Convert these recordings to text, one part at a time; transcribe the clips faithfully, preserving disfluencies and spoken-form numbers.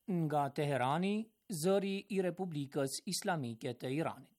Nga Teherani, zëri I Republikës Islamike të Iranit.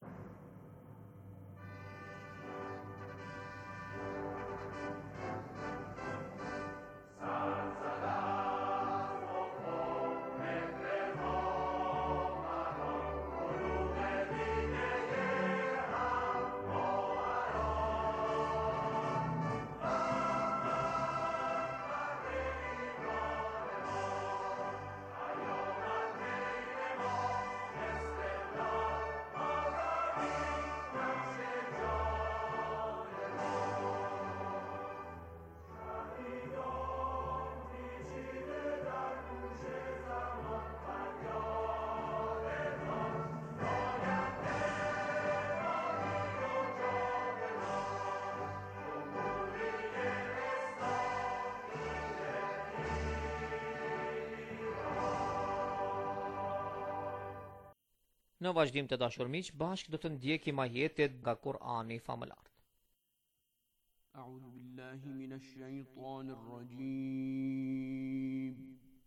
Në vazhdim të dashur miq, bashkë do të ndjekim ajetet nga Kur'ani famëlart. A'udhu billahi minash shaitanir rajim.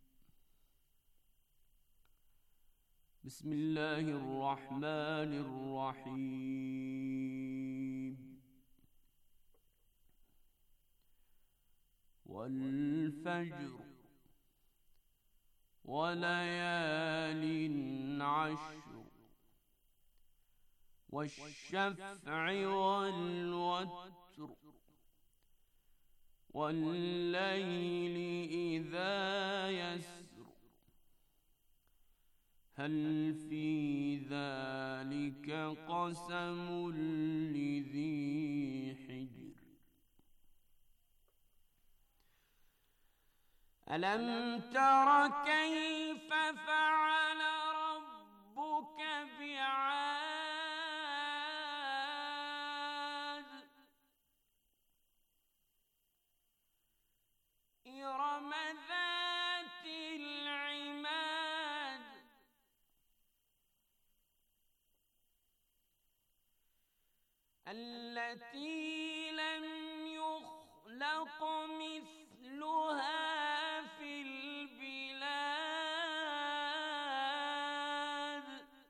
Bismillahir rahmanir rahim. Wal fajr wa layalin 'ashr والشفع والوتر والليل إذا يسر هل في ذلك قسم لذي حجر ألم تر كيف فعل ربك بعاد إرم ذات العماد التي لم يخلق مثلها في البلاد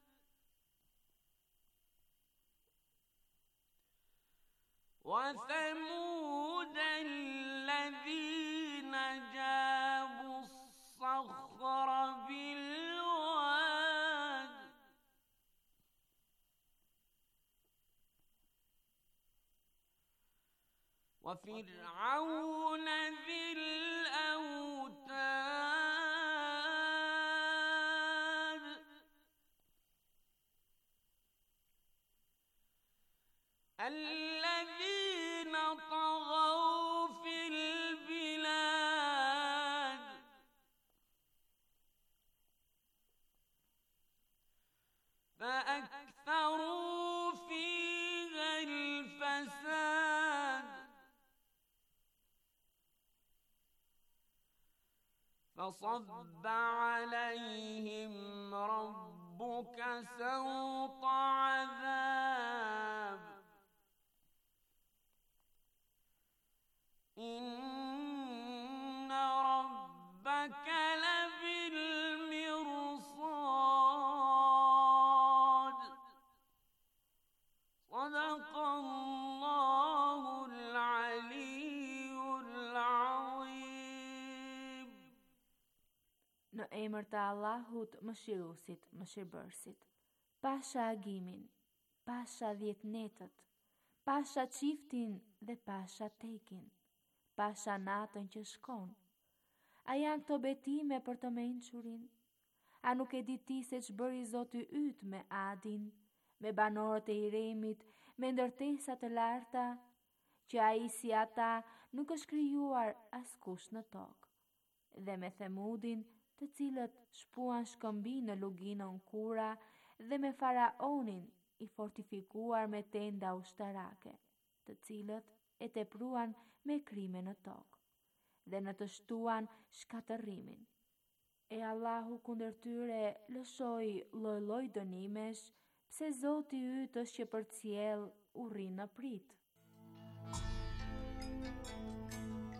وثمود الذين جابوا الصخر بالواد وفرعون ذي الأوتاد الذين طغوا في البلاد فأكثروا فيها الفساد فصب عليهم ربك سوط عذاب إن ربك لبالمرصاد صدق الله العلي العظيم. Në emër të Allahut, Mëshiruesit, Mëshirbërësit. Pasha agimin, pasha dhjetënetët, pasha çiftin dhe pasha tekin, pasha natën që shkon. A janë këto betime për të mençurin? A nuk e di ti se ç'bëri Zoti yt me Adin, me banorët e Iremit, me ndërtesa të larta, që ai si ata nuk është krijuar askush në tokë, dhe me Themudin, të cilët shpuan shkëmbi në luginën Kura, dhe me Faraonin, i fortifikuar me tenda ushtarake, të cilët e tepruan me krime në tokë, dhe në të shtuan shkatërrimin. E Allahu kundër tyre lëshoi lloj-lloj dënimesh, pse Zoti yt është që përcjell urrin në prit.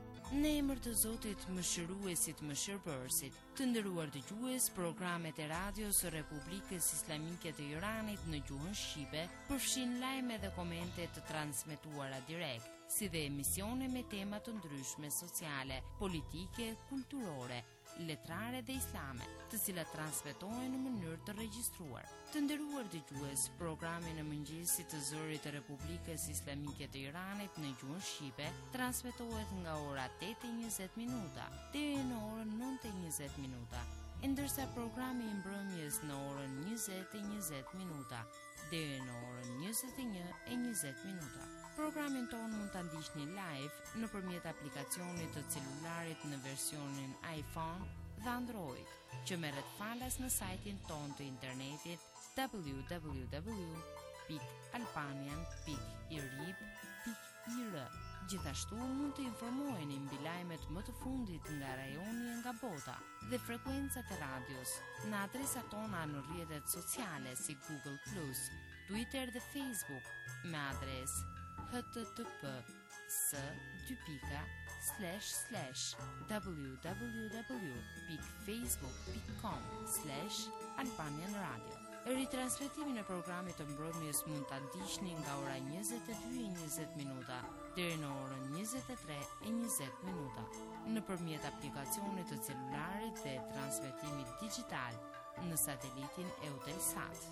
Në emër të Zotit Mëshiruesit Mëshirbërësit, të nderuar dëgjues, programet e radios së Republikës Islamike të Iranit në gjuhën shqipe përfshin lajme dhe komente të transmetuara direkt, si dhe emisione me tema të ndryshme sociale, politike, kulturore, letrare dhe islame, të cilat transmetohen në mënyrë të regjistruar. Të nderuar dëgjues, programi në mëngjesit të zërit të Republikës Islamike të Iranit në gjuhën shqipe transmetohet nga ora tetë e njëzet minuta deri në orën nëntë e njëzet minuta, ndërsa programi i mbrëmjes në orën njëzet e njëzet minuta deri në orën njëzet e një e njëzet minuta. Programin ton mund ta ndiqni live nëpërmjet aplikacionit të celularit në versionin iPhone dhe Android, që merret falas në sajtin ton të internetit w w w pikë albanian pikë i r i b pikë i r. Gjithashtu mund të informoheni mbi lajmet më të fundit nga rajoni e nga bota dhe frekuencat e radios në adresat tona në rrjetet sociale si Google plus, Twitter dhe Facebook me adresë h t t p s dy pika slash slash w w w pikë facebook pikë com slash albanian radio. Ritransmetimin e programit të mbrëmjes mund ta ndiqni nga ora njëzet e dy e njëzet minuta deri në orën njëzet e tre e njëzet minuta nëpërmjet aplikacionit të celularit dhe transmetimit digjital në satelitin Eutelsat.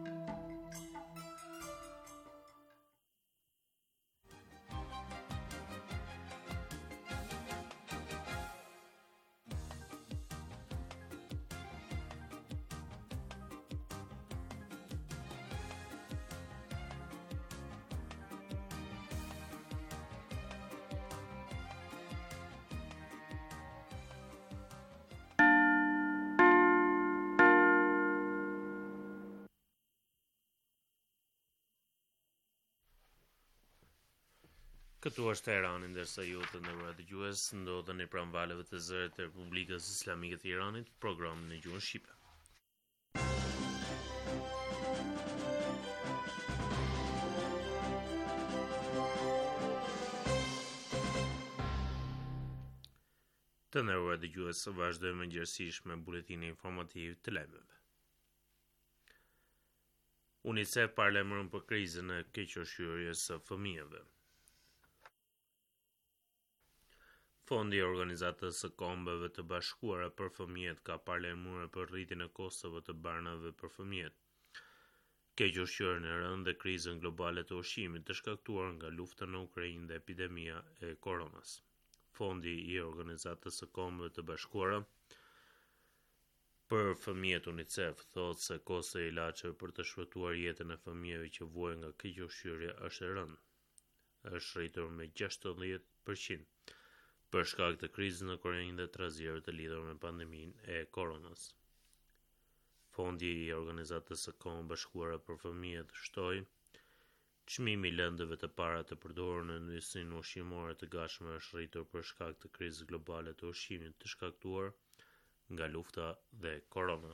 Këtu është Teherani, ndërsa ju të nderuar dëgjues ndodheni pranë valeve të zërit të Republikës Islamike të Iranit, program në gjuhën shqipe. Të nderuar dëgjues, vazhdojmë gjërësisht me buletinin informativ të lajmeve. UNICEF parlemëron për krizën e kequshqyrjes së fëmijëve. Fondi i Organizatës së Kombeve të Bashkuara për Fëmijët ka parlemëruar për rritjen e kostove të barnave për fëmijët, kequshqyrjen e rëndë dhe krizën globale të ushqimit të shkaktuar nga lufta në Ukrainë dhe epidemia e koronës. Fondi i Organizatës së Kombeve të Bashkuara për Fëmijët UNICEF thotë se kosti i ilaçeve për të shpëtuar jetën e fëmijëve që vuajnë nga kequshqyrja është e rëndë. Është rritur me gjashtëdhjetë përqind për shkak të krizës në Korenë dhe trazirave të lidhur me pandeminë e koronës. Fondi i Organizatës së Kombeve Bashkuara për Fëmijët shtoi çmimi i lëndëve të para të përdorur në industrinë ushqimore të gatshme është rritur për shkak të krizës globale të ushqimit të shkaktuar nga lufta dhe korona.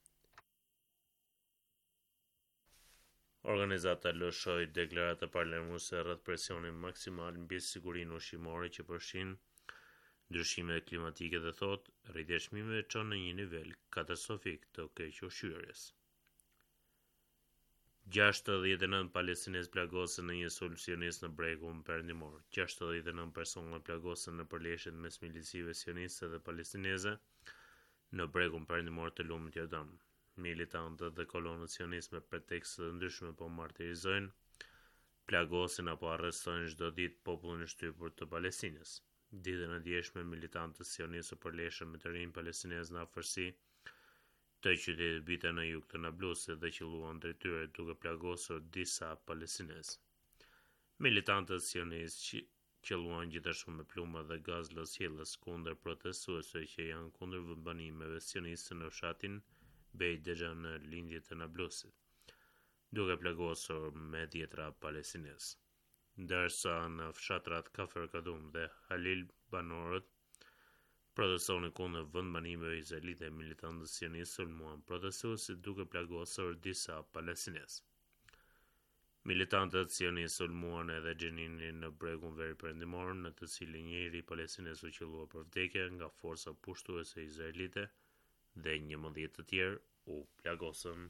Organizata lëshoi deklarata parlemëruese rreth presionin maksimal mbi sigurinë ushqimore që përfshin ndryshimet klimatike dhe thot, rritja e çmimeve çon në një nivel katastrofik të kequshqyrjes. gjashtëdhjetë e nëntë palestinezë plagosën në një solucionist në bregun perëndimor. gjashtëdhjetë e nëntë persona plagosën në përleshjet mes milicive sioniste dhe palestineze në bregun perëndimor të lumit Jordan. Militantët dhe kolonët sioniste me pretekste të ndryshme po martirizojnë, plagosin apo arrestojnë çdo ditë popullin e shtypur të Palestinës. Ditën e djeshme, militantët sionistë përleshën me të rinj palestinezë në afërsi të qytetit Bita në jug të Nablusit dhe qelluan drejt tyre duke plagosur disa palestinezë. Militantët sionistë qelluan gjithashtu me pluma dhe gaz losjellës kundër protestuesve që janë kundër vendbanimeve sioniste në fshatin Beit Dejan në lindje të Nablusit, duke plagosur me dhjetra palestinezë. Ndërsa në fshatrat Kafir Kadum dhe Halil banorët protestonin kundër vendbanimeve izraelite, militantët sionistë sulmuan protestuesit duke plagosur disa palestinezë. Militantët sionistë sulmuan edhe Xheninin në bregun veriperëndimor, në të cilin njëri palestinez u qellua për vdekje nga forca pushtuese izraelite dhe njëmbëdhjetë të tjerë u plagosën.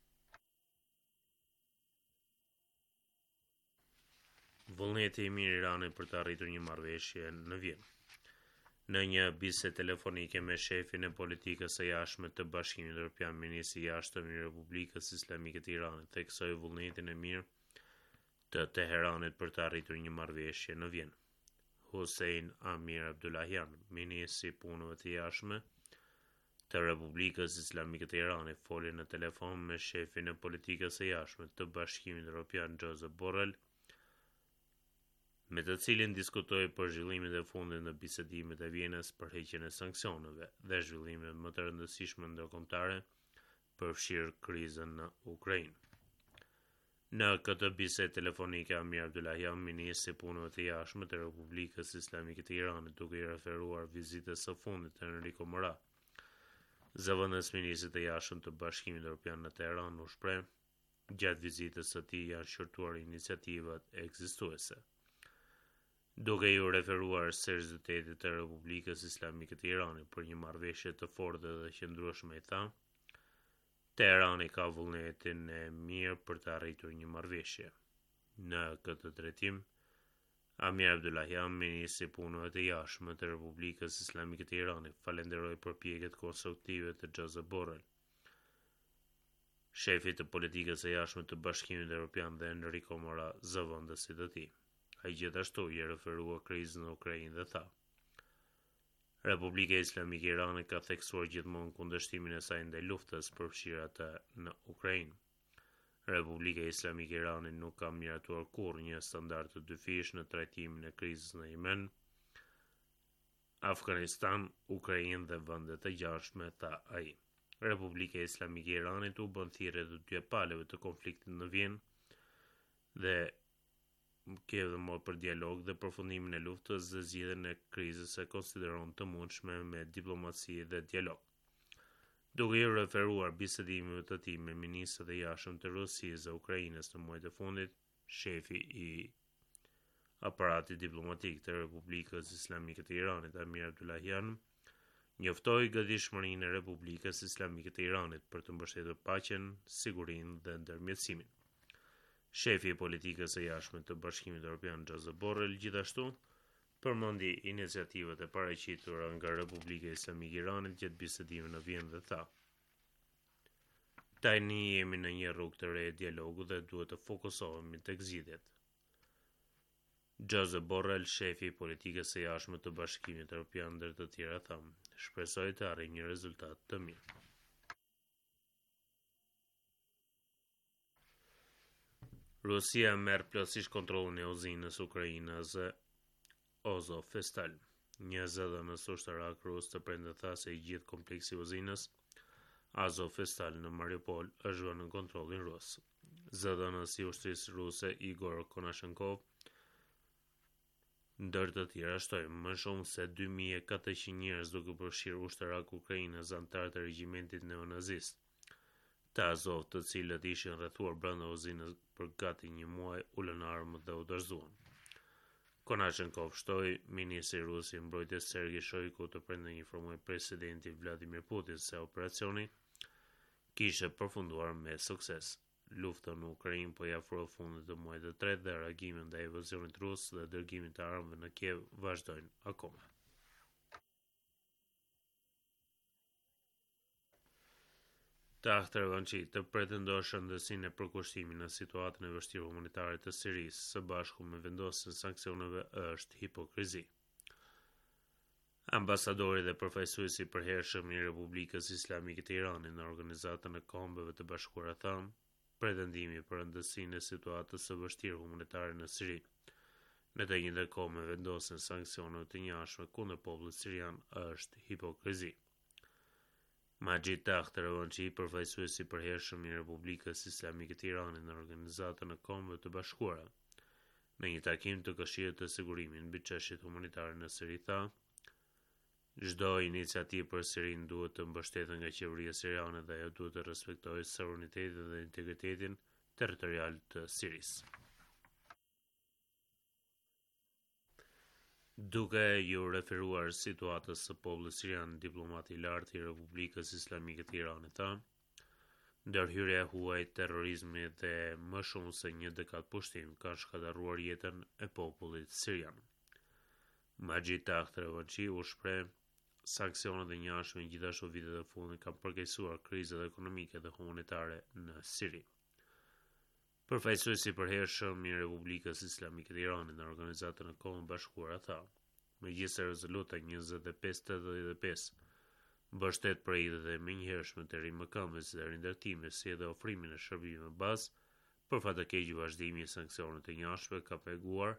Vullneti i mirë i Iranit për të arritur një marrëveshje në Vjenë. Në një bisedë telefonike me shefin e politikës së jashtme të Bashkimit Evropian, ministri i jashtëm i Republikës Islamike të Iranit theksoi vullnetin e mirë të Teheranit për të arritur një marrëveshje në Vjenë. Hossein Amir Abdullahian, ministri i punëve të jashtme të Republikës Islamike të Iranit, foli në telefon me shefin e politikës së jashtme të Bashkimit Evropian Josep Borrell, me të cilin diskutoi për zhvillimet e fundit në bisedimet e Vjenës për heqjen e sanksioneve dhe zhvillimet më të rëndësishme ndërkombëtare përfshirë krizën në Ukrainë. Në këtë bisedë telefonike, Amir Abdullahian, ministri i punëve të jashtme të Republikës Islamike të Iranit, duke i referuar vizitës së fundit të Enrico Mora, zëvendës ministrit të jashtëm të Bashkimit Evropian në Teheran, u shpreh, gjatë vizitës së tij janë shqyrtuar iniciativat ekzistuese. Duke ju referuar seriozitetit të Republikës Islamike të Iranit për një marrëveshje të fortë dhe qëndrueshme, i tha, Teherani ka vullnetin e mirë për të arritur një marrëveshje. Në këtë drejtim, Amir Abdullahian, ministri i punëve të jashtme të Republikës Islamike të Iranit, falenderoi përpjekjet konstruktive të Josep Borrell, shefi të politikës së jashtme të Bashkimit Evropian, dhe Enrico Mora, zëvendësit të tij. Ai gjithashtu i referua krizën në Ukrainë dhe tha: Republika Islamike e Iranit ka theksuar gjithmonë kundërshtimin e saj ndaj luftës përfshirë atë në Ukrainë. Republika Islamike e Iranit nuk ka miratuar kurrë një standard të dyfish në trajtimin e krizës në Yemen, Afganistan, Ukrainë dhe vendet e jashtme, tha ai. Republika Islamike e Iranit u bën thirrje të dy palëve të konfliktit në Vjenë dhe kjo dhe më për dialog dhe përfundimin e luftës dhe zgjidhjen e krizës e konsideron të mundshme me diplomaci dhe dialog. Duke i referuar bisedimeve të tij me ministrat e jashtëm të Rusisë dhe Ukrainës në muajt e fundit, shefi i aparatit diplomatik të Republikës Islamike të Iranit, Amir Abdullahian, njoftoi gatishmërinë e Republikës Islamike të Iranit për të mbështetur paqen, sigurinë dhe ndërmjetësimin. Shefi i politikës së jashtme të Bashkimit Evropian, Josep Borrell, gjithashtu përmendi iniciativat e paraqitura nga Republika Islamike e Iranit gjatë bisedimeve në Vjenë dhe tha: Tani jemi në një rrugë të re e dialogut dhe duhet të fokusohemi tek zgjidhjet. Josep Borrell, shefi i politikës së jashtme të Bashkimit Evropian, ndër të tjera, tha: Shpresoj të arrijë një rezultat të mirë. Rusia merr plotësisht kontrollin e uzinës ukrainase Azovstal. Një zëdhënës ushtarak rus të prende tha se i gjithë kompleksi i uzinës Azovstal në Mariupol është vënë në kontrollin rus. Zëdhënës i ushtrisë ruse Igor Konashenkov, ndër të tjera, shtoi më shumë se dy mijë e katëqind njerëz, duke përfshirë ushtarak ukrainez antar të regjimentit neonazist të Azov, të cilët ishin rrethuar brenda uzinës për gati një muaj, ulën armët dhe u dorëzuan. Konashenkov shtoi ministri rus i mbrojtjes Sergej Shoigu të prende informoi presidenti Vladimir Putin se operacioni kishte përfunduar me sukses. Lufta në Ukrainë po i afrohet fundit të muajit të tretë dhe reagimet ndaj invazionit rus dhe dërgimit të armëve në Kiev vazhdojnë akoma. Tahtë Revançi të pretendojë shëndetësinë e përkushtimit në situatën e vështirë humanitare të Sirisë së bashku me vendosjen e sanksioneve është hipokrizi. Ambasadori dhe përfaqësuesi i përhershëm i Republikës Islamike të Iranit në Organizatën e Kombeve të Bashkuara tha: pretendimi për rëndësinë e situatës së vështirë humanitare në Siri, në të njëjtën kohë me vendosjen e sanksioneve të njashme kundër popullit sirian, është hipokrizi. Majid Tahtë Revançi, përfaqësuesi i përhershëm i Republikës Islamike të Iranit në Organizatën e Kombeve të Bashkuara, në një takim të Këshillit të Sigurimit mbi çështjet humanitare në Siri, tha: çdo iniciativë për Sirinë duhet të mbështetet nga qeveria siriane dhe ajo duhet të respektojë sovranitetin dhe integritetin territorial të Sirisë. Duke ju referuar situatës së popullit sirian, diplomati i lartë i Republikës Islamike të Iranit tha: ndërhyrja e huaj, terrorizmi dhe më shumë se një dekadë pushtim kanë shkatërruar jetën e popullit sirian. Majid Takht Revanchi u shpreh: sanksionet e njashme gjithashtu vitet e fundit kanë përkeqësuar krizat ekonomike dhe humanitare në Siri. Përfaqësuesi i përhershëm i Republikës Islamike të Iranit në Organizatën e Kombeve të Bashkuara tha: megjithëse rezoluta njëzet e pesë tetëdhjetë e pesë mbështet projektet e menjëhershme të rimëkëmbëves dhe rindërtimit, si edhe ofrimin e shërbimeve bazë, për fat të keq vazhdimi i sanksioneve të njashme ka peguar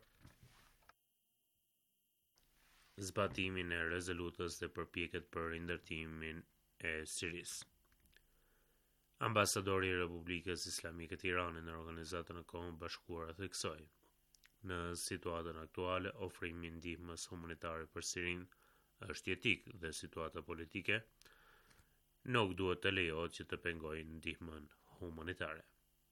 zbatimin e rezolutës dhe përpjekjet për rindërtimin e Sirisë. Ambasadori i Republikës Islamike të Iranit në Organizatën e Kombeve të Bashkuara theksoi: në situatën aktuale, ofrimi i ndihmës humanitare për Sirinë është jetik dhe situata politike nuk duhet të lejohet që të pengojë ndihmën humanitare.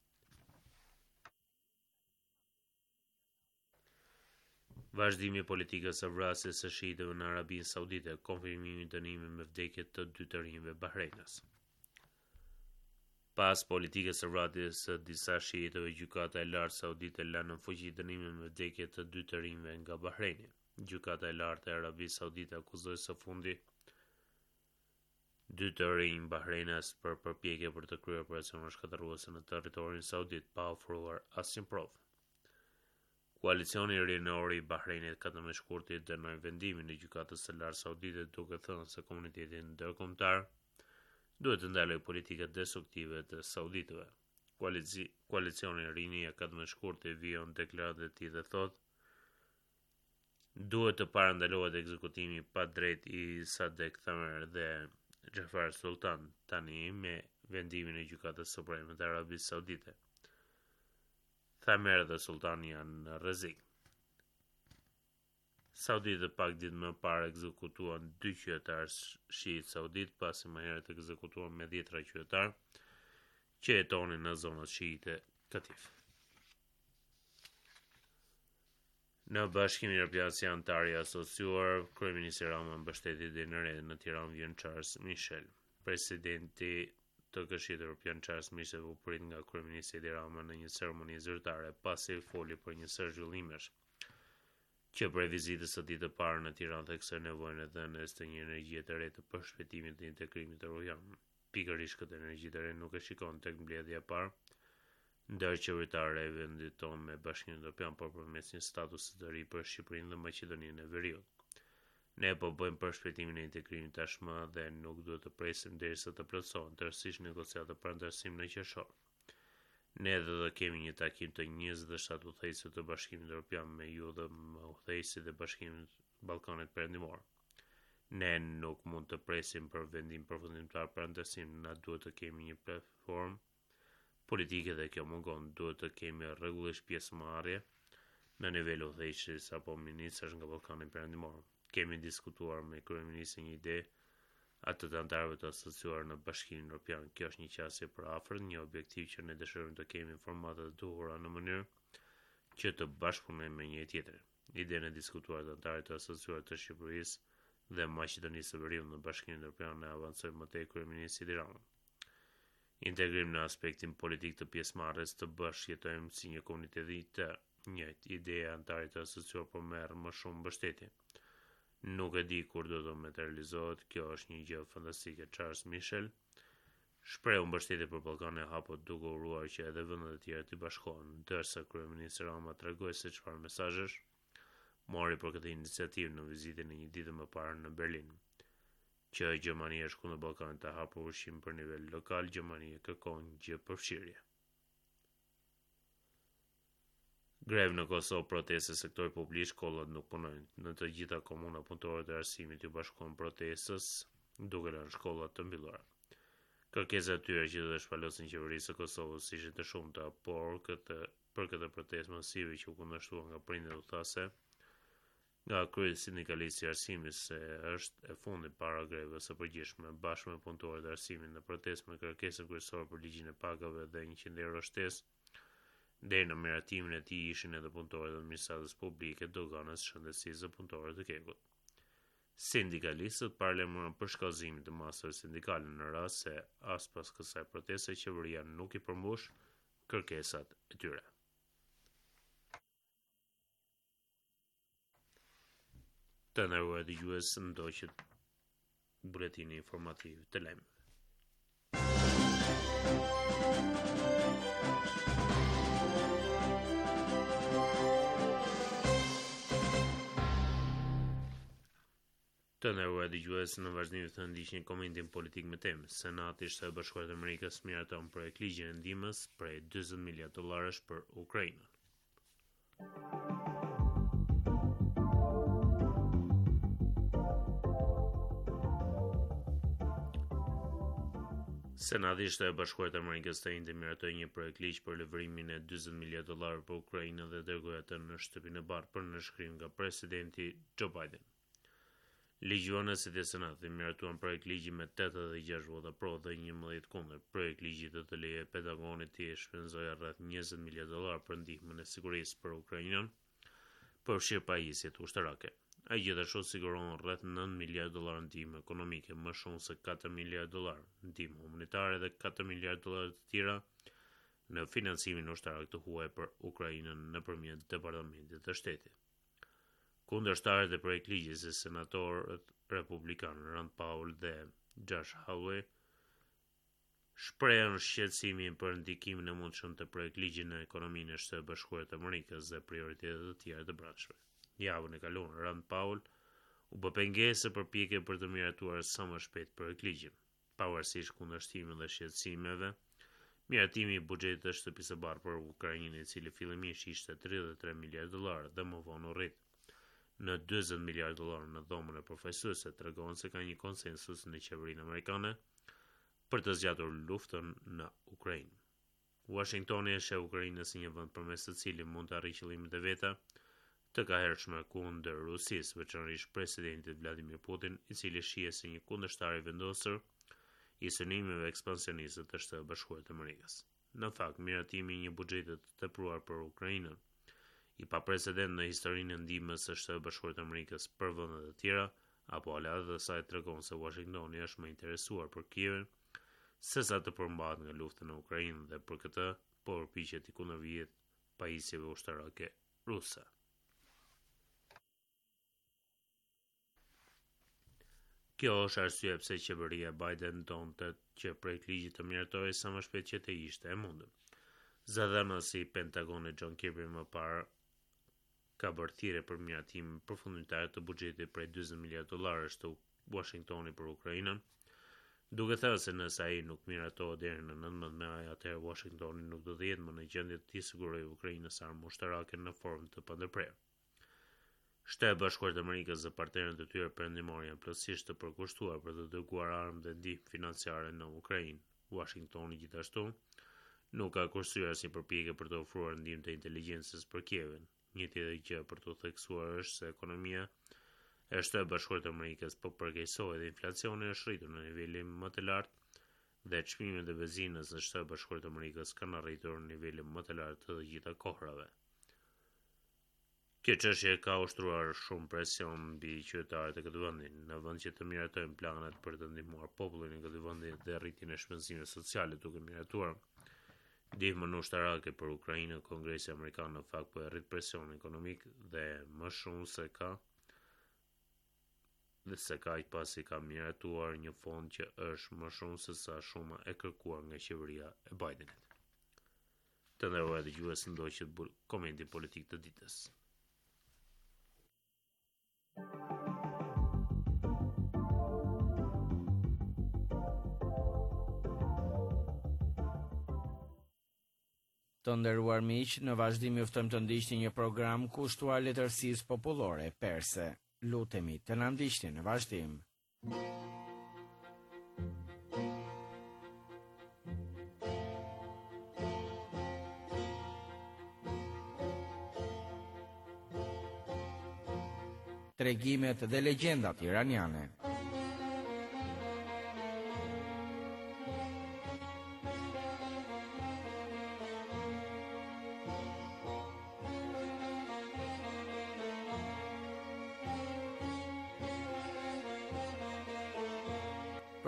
Vazhdimi i politikës së vrasjes së shiitëve në Arabinë Saudite, konfirmimi i dënimit me vdekje të dy të rinjve Bahreinës. Pas politikës së vrasjes së disa shiitëve, gjykata e lartë saudite la në fuqi dënimin me vdekje të dy të rinjve nga Bahreini. Gjykata e lartë e Arabisë Saudite akuzoi së fundi dy të rinj bahreinës për përpjekje për të kryer operacione shkatërruese në territorin saudit pa ofruar asnjë provë. Koalicioni rinor i Bahreinit katërmbëdhjetë shkurtit dënoi vendimin e gjykatës së lartë saudite, duke thënë se komuniteti ndërkombëtar duhet të ndalojë politikat destruktive të sauditëve. Koalici, koalicioni rinia katërmbëdhjetë shkurtit vijon deklaratën e tij dhe thotë: duhet të parandalohet ekzekutimi pa drejt i Sadek Thamer dhe Jafar Sultan tani me vendimin e gjykatës supreme të Arabisë Saudite. Thamer dhe Sultan janë në rrezik. Sauditët pak ditë më parë ekzekutuan dy qytetarë shiit saudit, pasi më herët ekzekutuan me dhjetra qytetarë që jetonin në zonat shiite Katif. Në Bashkimin Evropian si antar i asociuar, kryeministri Rama mbështeti deri në re në Tiranë vjen Charles Michel. Presidenti të Këshillit Evropian Charles Michel u prit nga kryeministri Edi Rama në një ceremoni zyrtare pasi foli për një sër zhvillimesh që për vizitës së ditë të parë në Tiranë theksoi nevojën e dhënies të një energjie të re të përshpejtimit të integrimit evropian. Pikërisht këtë energji të re nuk e shikon tek mbledhja e parë ndërqeveritare e vendit tonë me Bashkimin Evropian, por përmes një statusi të ri për Shqipërinë dhe Maqedoninë e Veriut. Ne po bëjmë përshpejtimin e integrimit tashmë dhe nuk duhet të presim derisa të plotësohen tërësisht negociatat për antarësim në qershor. Ne edhe do kemi një takim të njëzet e shtatë udhëheqësve të Bashkimit Evropian me ju dhe me udhëheqësit e Bashkimit Ballkanit Perëndimor. Ne nuk mund të presim për vendim përfundimtar për antarësim, na duhet të kemi një platformë politike dhe kjo mungon. Duhet të kemi rregullisht pjesëmarrje në nivel udhëheqësh apo ministrash nga Ballkani Perëndimor. Kemi diskutuar me kryeministrin një ide atë të antarëve të asociuar në Bashkimin Evropian. Kjo është një qasje për afër, një objektiv që ne dëshirojmë të kemi informata të duhura në mënyrë që të bashkëpunojmë me njëri tjetrin. Idenë e diskutuar të antarëve të asociuar të Shqipërisë dhe Maqedonisë së Veriut në Bashkimin Evropian ne avancojmë më tej kryeministri Edi Rama. Integrim në aspektin politik të pjesëmarrjes të bashkë jetojmë si një komunitet i të njëjtë. Ideja e antarit të asociuar po merr më shumë mbështetje. Nuk e di kur do të materializohet, kjo është një gjë fantastike. Charles Michel shprehu mbështetje për Ballkanin e hapur, duke uruar që edhe vendet e tjera të bashkohen, ndërsa kryeministri Rama tregoi se çfarë mesazhesh mori për këtë iniciativë në vizitën e një dite më parë në Berlin. Që Gjermania është kundër Ballkanit të hapur ushqim për nivel lokal, Gjermania kërkon gjë përfshirje. Grevë në Kosovë, proteste sektori publik, shkollat nuk punojnë. Në të gjitha komuna punëtorët e arsimit ju bashkohen protestës, duke lënë shkollat të mbyllura. Kërkesa e tyre që do të shpalosin qeverisë së Kosovës ishin të shumta, por këtë për këtë protestë masive që u kundërshtuan nga prindërit u tha se nga krye sindikalisti i arsimit se është e fundit para grevës së përgjithshme, bashkë me punëtorët e arsimit në protestë me kërkesën kryesore për ligjin e pagave dhe njëqind euro shtesë, Deri në miratimin e tij ishin edhe punëtorët e administratës publike, doganës, shëndetësisë dhe punëtorët e kekut. Sindikalistët parlemërën për shkallëzimin të masave sindikale në rast se as pas kësaj proteste qeveria nuk i përmbush kërkesat e tyre. Të nderuar dëgjues, ndoqët buletini informativ të lajmeve. Të nderuar dëgjues, në vazhdim të ndiqni komentin politik me temë. Senati i Shtetit Bashkuar të Amerikës miraton projekt ligji i ndihmës prej dyzet mijë dollarësh për Ukrainën. Senati i Shtetit Bashkuar të Amerikës të njëjtë miratoi një projekt ligj për leverimin e dyzet mijë dollarë për Ukrainën dhe dërgoi atë në shtëpinë e bardhë për nënshkrim nga presidenti Joe Biden. Ligjvënësit e Senatit miratuan projekt ligji me tetëdhjetë dhe gjashtë vota pro dhe njëmbëdhjetë kundër. Projekt ligji do të lejojë Pentagonit të shpenzojë rreth njëzet mijë dollarë për ndihmën e sigurisë për Ukrainën, përfshirë pajisjet ushtarake. Ai gjithashtu siguron rreth nëntë miliardë dollarë ndihmë ekonomike, më shumë se katër miliardë dollarë ndihmë humanitare dhe katër miliardë dollarë të tjera në financimin ushtarak të huaj për Ukrainën nëpërmjet Departamentit të Shtetit. Kundërshtarët e projekt ligji si senatorët republikanë Rand Paul dhe Josh Hawley shprehen shqetësimin për ndikimin e mundshëm të projekt ligji në ekonominë e Shtetit Bashkuar të Amerikës dhe prioritetet të tjera të brendshme. Javën e kaluar, Rand Paul u bë pengesë për përpjekje për të miratuar sa më shpejt projekt ligjin. Pavarësisht kundërshtimeve dhe shqetësimeve, miratimi i buxhetit të shtëpisë së bardhë për Ukrainën, i cili fillimisht ishte tridhjetë e tre miliardë dollarë dhe më vonë u rrit në dyzet miliardë dollarë në dhomën e përfaqësuesve, tregon se ka një konsensus në qeverinë amerikane për të zgjatur luftën në Ukrainë. Washingtoni e sheh Ukrainën si një vend përmes të cilit mund të arrijë qëllimet e veta të kahershme kundër Rusisë, veçanërisht presidentit Vladimir Putin, i cili shihet si një kundërshtar i vendosur i synimeve ekspansioniste të Shtetit Bashkuar të Amerikës. Në fakt, miratimi i një buxheti të tepruar për Ukrainën, i paprecedent në historinë e ndihmës së Shtetit Bashkuar të Amerikës për vendet e tjera, apo aleatët e saj tregon se Washingtoni është më interesuar për Kievin sesa të përmbahet nga lufta në Ukrainë dhe për këtë po përpiqet i kundërvijë pajisjeve ushtarake ruse. Kjo është arsye pse qeveria Biden donte që projekt ligji të miratohej sa më shpejt që të ishte e mundur. Zëdhënësi si Pentagonit John Kirby më parë ka bërë thirrje për miratimin përfundimtar të buxhetit prej dyzet miliardë dollarësh të Washingtoni për Ukrainën, duke thënë se nëse ai nuk miratohet deri në nëntëmbëdhjetë maj, atëherë Washingtoni nuk do të jetë më në gjendje të sigurojë Ukrainës armë ushtarake në formë të pandërprerë. Shtetet Bashkuar të Amerikës dhe partnerët e tyre perëndimor janë plotësisht të përkushtuar për të dërguar armë dhe ndihmë financiare në Ukrainë. Washingtoni gjithashtu nuk ka kursyer asnjë përpjekje për të ofruar ndihmë të inteligjencës për Kievin. Një tjetër gjë për të theksuar është se ekonomia e Shtetit Bashkuar të Amerikës po përkeqësohet dhe inflacioni është rritur në nivelin më të lartë dhe çmimet e benzinës në Shtetin Bashkuar të Amerikës kanë arritur në nivelin më të lartë të gjitha kohërave. Kjo çështje ka ushtruar shumë presion mbi qytetarët e këtij vendi, në vend që të miratojnë planet për të ndihmuar popullin e këtij vendi dhe rritjen e shpenzimeve sociale duke miratuar ndihmën ushtarake për Ukrainën. Kongresi Amerikan në fakt po e rrit presionin ekonomik dhe më shumë se ka dhe se ka i pasi ka miratuar një fond që është më shumë se sa shuma e kërkuar nga qeveria e Bidenit. Të nderuar dëgjues, ndoqët komenti politik të ditës. Të nderuar miq, në vazhdim ju ftojmë të ndiqni një program kushtuar letërsisë popullore perse. Lutemi të na ndiqni në vazhdim. Tregimet dhe legjendat iraniane.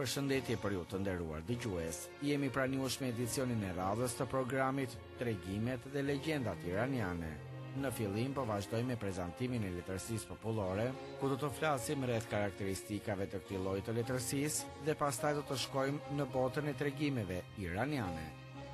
Përshëndetje për ju të nderuar dëgjues. Jemi pranuar me edicionin e radhës të programit Tregimet dhe legjendat iraniane. Në fillim po vazhdojmë me prezantimin e letërsisë popullore, ku do të flasim rreth karakteristikave të këtij lloji të letërsisë dhe pastaj do të shkojmë në botën e tregimeve iraniane.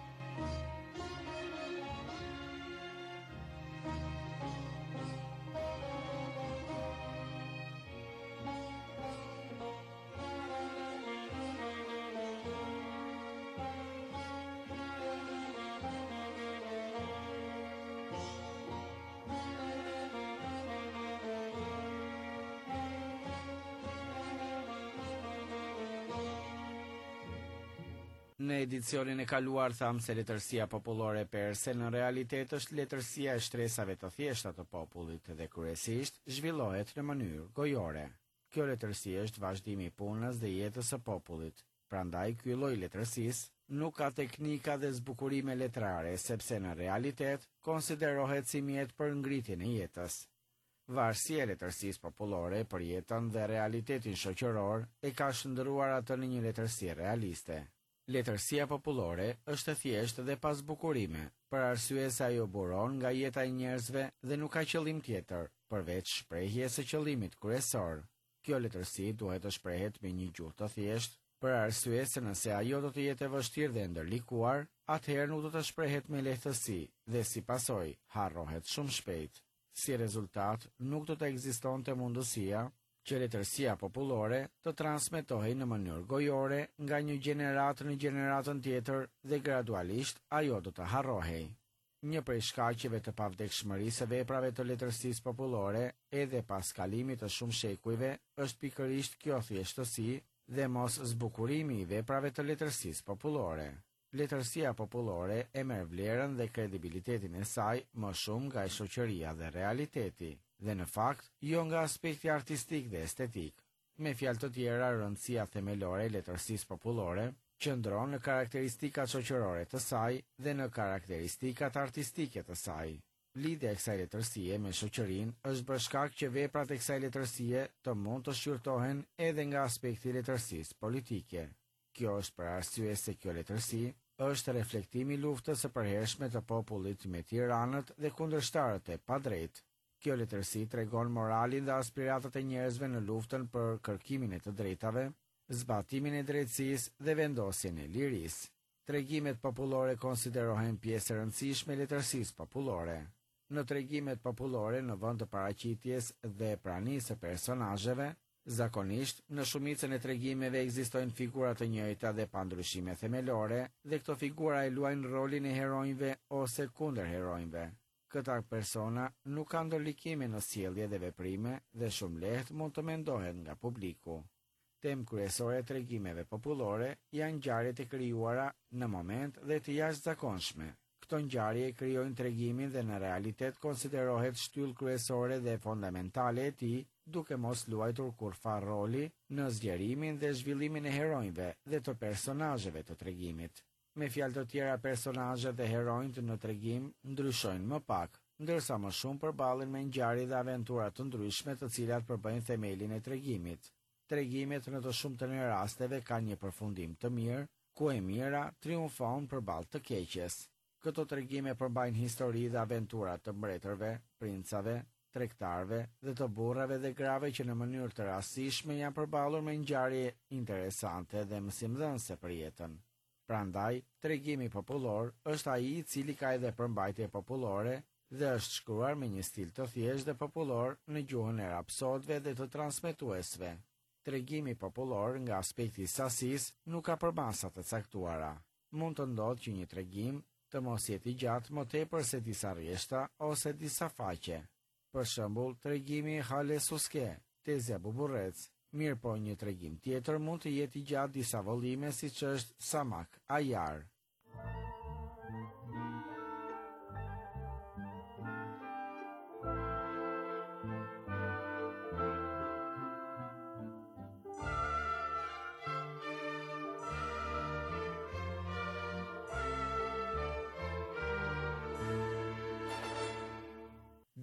Në edicionin e kaluar thamë se letërsia popullore perse në realitet është letërsia e shtresave të thjeshta të popullit dhe kryesisht zhvillohet në mënyrë gojore. Kjo letërsi është vazhdimi i punës dhe jetës së popullit. Prandaj ky lloj letërsisë nuk ka teknika dhe zbukurime letrare, sepse në realitet konsiderohet si mjet për ngritjen e jetës. Varësia e letërsisë popullore për jetën dhe realitetin shoqëror e ka shndruar atë në një letërsi realiste. Letërsia popullore është thjeshtë dhe pa zbukurime, për arsye se ajo buron nga jeta e njerëzve dhe nuk ka qëllim tjetër, përveç shprehjes së qëllimit kryesor. Kjo letërsi duhet të shprehet me një gjuhë të thjeshtë, për arsye se nëse ajo do të jetë e vështirë dhe ndërlikuar, atëherë nuk do të shprehet me lehtësi dhe si pasojë harrohet shumë shpejt. Si rezultat, nuk do të ekzistonte mundësia që letërsia popullore të transmetohej në mënyrë gojore nga një gjenerat në gjeneratën tjetër dhe gradualisht ajo do të harrohej. Një prej shkaqeve të pavdekshmërisë së veprave të letërsisë popullore edhe pas kalimit të shumë shekujve është pikërisht kjo thjeshtësi dhe mos zbukurimi i veprave të letërsisë popullore. Letërsia popullore e merr vlerën dhe kredibilitetin e saj më shumë nga shoqëria dhe realiteti, dhe në fakt, jo nga aspekti artistik dhe estetik. Me fjalë të tjera, rëndësia themelore e letërsisë popullore qëndron në karakteristikat shoqërore të saj dhe në karakteristikat artistike të saj. Lidhja e kësaj letërsie me shoqërinë është bërë shkak që veprat e kësaj letërsie të mund të shqyrtohen edhe nga aspekti i letërsisë politike. Kjo është për arsye se kjo letërsi është reflektimi i luftës së përhershme të popullit me tiranët dhe kundërshtarët e padrejtë. Kjo letërsi tregon moralin dhe aspiratat e njerëzve në luftën për kërkimin e të drejtave, zbatimin e drejtësisë dhe vendosjen e lirisë. Tregimet popullore konsiderohen pjesë e rëndësishme e letërsisë popullore. Në tregimet popullore, në vend të paraqitjes dhe pranisë së personazheve, zakonisht, në shumicën e tregimeve ekzistojnë figura të njëjta dhe pa ndryshime themelore, dhe këto figura e luajnë rolin e heronjve ose kundër heronjve. Këta persona nuk kanë ndërlikime në sjellje dhe veprime dhe shumë lehtë mund të mendohen nga publiku. Temë kryesore e tregimeve popullore janë ngjarjet e krijuara në moment dhe të jashtëzakonshme. Këto ngjarje krijojnë tregimin dhe në realitet konsiderohet shtyllë kryesore dhe fondamentale e tij, duke mos luajtur kurrfar roli në zgjerimin dhe zhvillimin e heronjve dhe të personazheve të tregimit. Me fjalë të tjera, personazhet dhe heronjt në tregim ndryshojnë më pak, ndërsa më shumë përballen me ngjarje dhe aventura të ndryshme të cilat përbëjnë themelin e tregimit. Tregimet në të shumtën e rasteve kanë një përfundim të mirë, ku e mira triumfon përballë të keqes. Këto tregime përmbajnë histori dhe aventura të mbretërve, princave, tregtarëve dhe të burrave dhe grave që në mënyrë të rastishme janë përballur me ngjarje interesante dhe mësimdhënëse për jetën. Prandaj, tregimi popullor është ai i cili ka edhe përmbajtje popullore dhe është shkruar me një stil të thjeshtë dhe popullor në gjuhën e rapsodëve dhe të transmetuesve. Tregimi popullor nga aspekti i sasisë nuk ka përbasa të caktuara. Mund të ndodhë që një tregim të mos jetë i gjatë më tepër se disa rrjeshta ose disa faqe. Për shembull, tregimi Hale Suske, Tezja Buburrec. Mirë po një tregim tjetër mund të jetë i gjatë disa vëllime siç është Samak Ayar.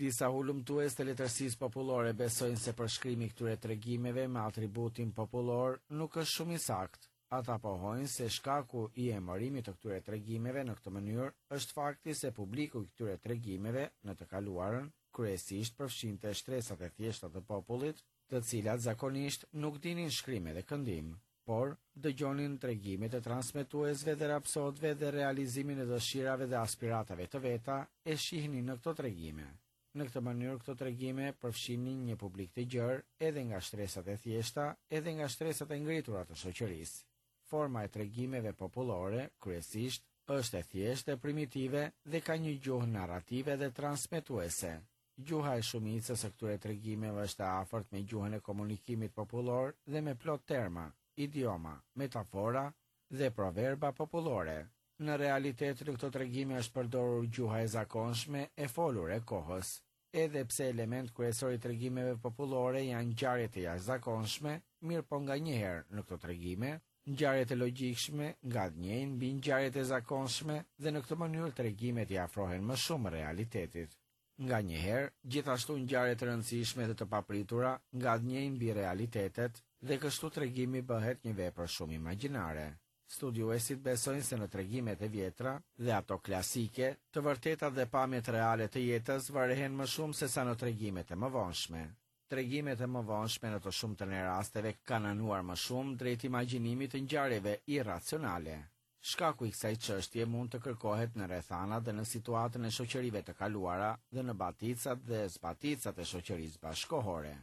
Disa hulumtues të letërsisë popullore besojnë se përshkrimi këtyre tregimeve me atributin popullor nuk është shumë i saktë. Ata pohojnë se shkaku i emërimit të këtyre tregimeve në këtë mënyrë është fakti se publiku i këtyre tregimeve në të kaluarën kryesisht përfshinte shtresat e thjeshta të popullit, të cilat zakonisht nuk dinin shkrim dhe këndim, por dëgjonin tregimet e transmetuesve dhe rapsodëve dhe realizimin e dëshirave dhe aspiratave të veta e shihnin në këto tregime. Në këtë mënyrë këto tregime përfshinin një publik të gjerë edhe nga shtresat e thjeshta, edhe nga shtresat e ngritura të shoqërisë. Forma e tregimeve popullore, kryesisht, është e thjeshtë e primitive dhe ka një gjuhë narrative dhe transmetuese. Gjuha e shumicës së këtyre tregimeve është e afërt me gjuhën e komunikimit popullor dhe me plot terma, idioma, metafora dhe proverba popullore. Në realitet, në këto tregime është përdorur gjuha e zakonshme e folur e kohës. Edhe pse element kryesor i tregimeve popullore janë ngjarjet e jashtëzakonshme, mirë po nga njëherë në këto tregime, ngjarjet e logjikshme ngadnjejnë mbi ngjarjet e zakonshme dhe në këtë mënyrë tregimet i afrohen më shumë realitetit. Nga njëherë, gjithashtu ngjarjet e rëndësishme dhe të papritura ngadnjejnë mbi realitetet dhe kështu tregimi bëhet një vepër shumë imagjinare. Studiuesit besojnë se në tregimet e vjetra dhe ato klasike, të vërtetat dhe pamjet reale të jetës varehen më shumë se sa në tregimet e mëvonshme. Tregimet e mëvonshme në të shumtën e rasteve kanë anuar më shumë drejt imagjinimit të ngjarjeve irracionale. Shkaku i kësaj çështje mund të kërkohet në rrethana dhe në situatën e shoqërive të kaluara dhe në baticat dhe zbaticat e shoqërisë bashkëkohore.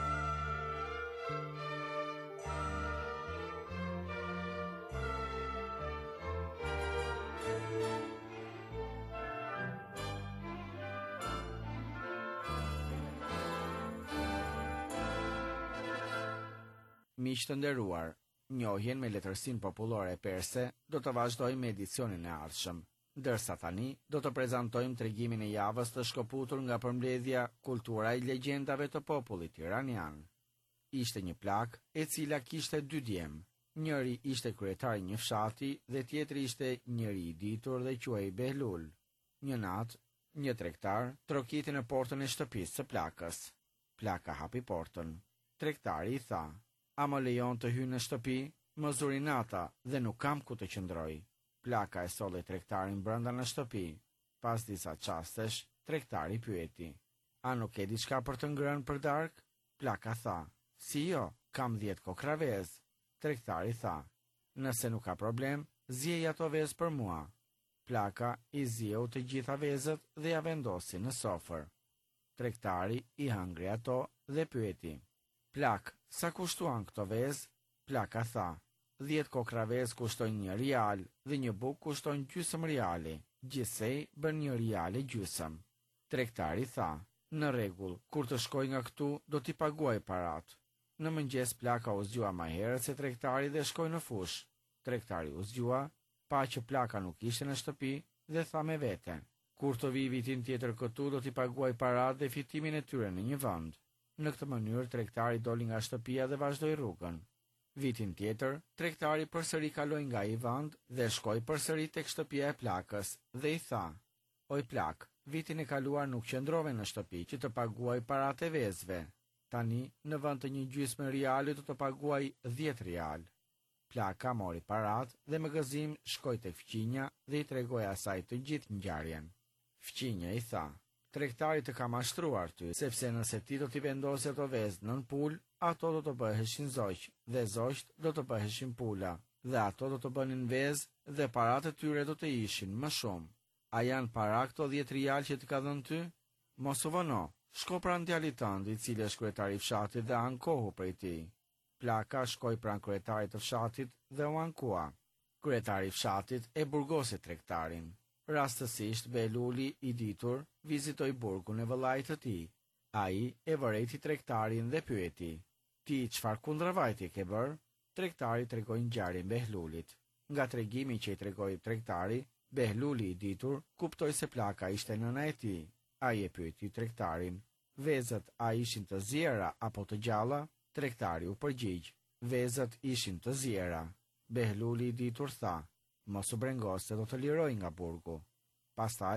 Miq të nderuar, njohjen me letërsinë popullore perse do të vazhdojmë me edicionin e ardhshëm, ndërsa tani do të prezantojmë tregimin e javës të shkëputur nga përmbledhja Kultura e legjendave të popullit iranian. Ishte një plak e cila kishte dy djem. Njëri ishte kryetari një fshati dhe tjetri ishte njëri i ditur dhe quhej Behlul. Një natë, një tregtar trokiti në portën e shtëpisë së plakës. Plaka hapi portën. Tregtari i tha: "A më lejon të hyj në shtëpi? Më zuri nata dhe nuk kam ku të qëndroj." Plaka e solli tregtarin brenda në shtëpi. Pas disa çastesh, tregtari pyeti: "A nuk ke diçka për të ngrënë për darkë?" Plaka tha: "Si jo, kam dhjetë kokra vezë." Tregtari tha: "Nëse nuk ka problem, zjej ato vezë për mua." Plaka i zjeu të gjitha vezët dhe ja vendosi në sofër. Tregtari i hëngri ato dhe pyeti: "Plak, sa kushtuan këto vezë?" Plaka tha: dhjetë kokra vezë kushtojnë një rial dhe një buk kushton gjysmë riali, gjithsej bën një rial e gjysmë." Tregtari tha: "Në rregull, kur të shkoj nga këtu, do t'i paguaj parat." Në mëngjes plaka u zgjua më herët se tregtari dhe shkoi në fush. Tregtari u zgjua, pa që plaka nuk ishte në shtëpi dhe tha me vete: "Kur të vi vitin tjetër këtu, do t'i paguaj parat dhe fitimin e tyre në një vend." Në këtë mënyrë tregtari doli nga shtëpia dhe vazhdoi rrugën. Vitin tjetër, tregtari përsëri kaloi nga ai vend dhe shkoi përsëri tek shtëpia e plakës dhe i tha: "Oj plak, vitin e kaluar nuk qëndrove në shtëpi që të paguaj paratë e vezëve. Tani, në vend të një gjysmë riali do të paguaj dhjetë rial." Plaka mori paratë dhe me gëzim shkoi tek fqinja dhe i tregoi asaj të gjithë ngjarjen. Fqinja i tha: "Tregtari të ka mashtruar ty, sepse nëse ti do t'i vendosë ato vezë nën pul, ato do të bëheshin zoq, dhe zoqt do të bëheshin pula, dhe ato do të bënin vezë dhe paratë e tyre do të ishin më shumë. A janë para këto dhjetë rial që të ka dhënë ty? Mos u vëno, shko pranë djalit tënd, i cili është kryetari i fshatit dhe ankohu prej tij." Plaka shkoi pranë kryetarit të fshatit dhe u ankua. Kryetari i fshatit e burgosi tregtarin. Rastësisht Behluli i ditur vizitoi burgun e vëllait të tij. Ai e vërejti tregtarin dhe pyeti: "Ti çfarë kundërvajtje ke bër?" Tregtari tregoi ngjarjen Behlulit. Nga tregimi që i tregoi tregtari, Behluli i ditur kuptoi se plaka ishte nëna e tij. Ai e pyeti tregtarin: "Vezët a ishin të ziera apo të gjalla?" Tregtari u përgjigj: "Vezët ishin të ziera." Behluli i ditur tha: "Mos u brengos se do të liroj nga burgu." Pastaj,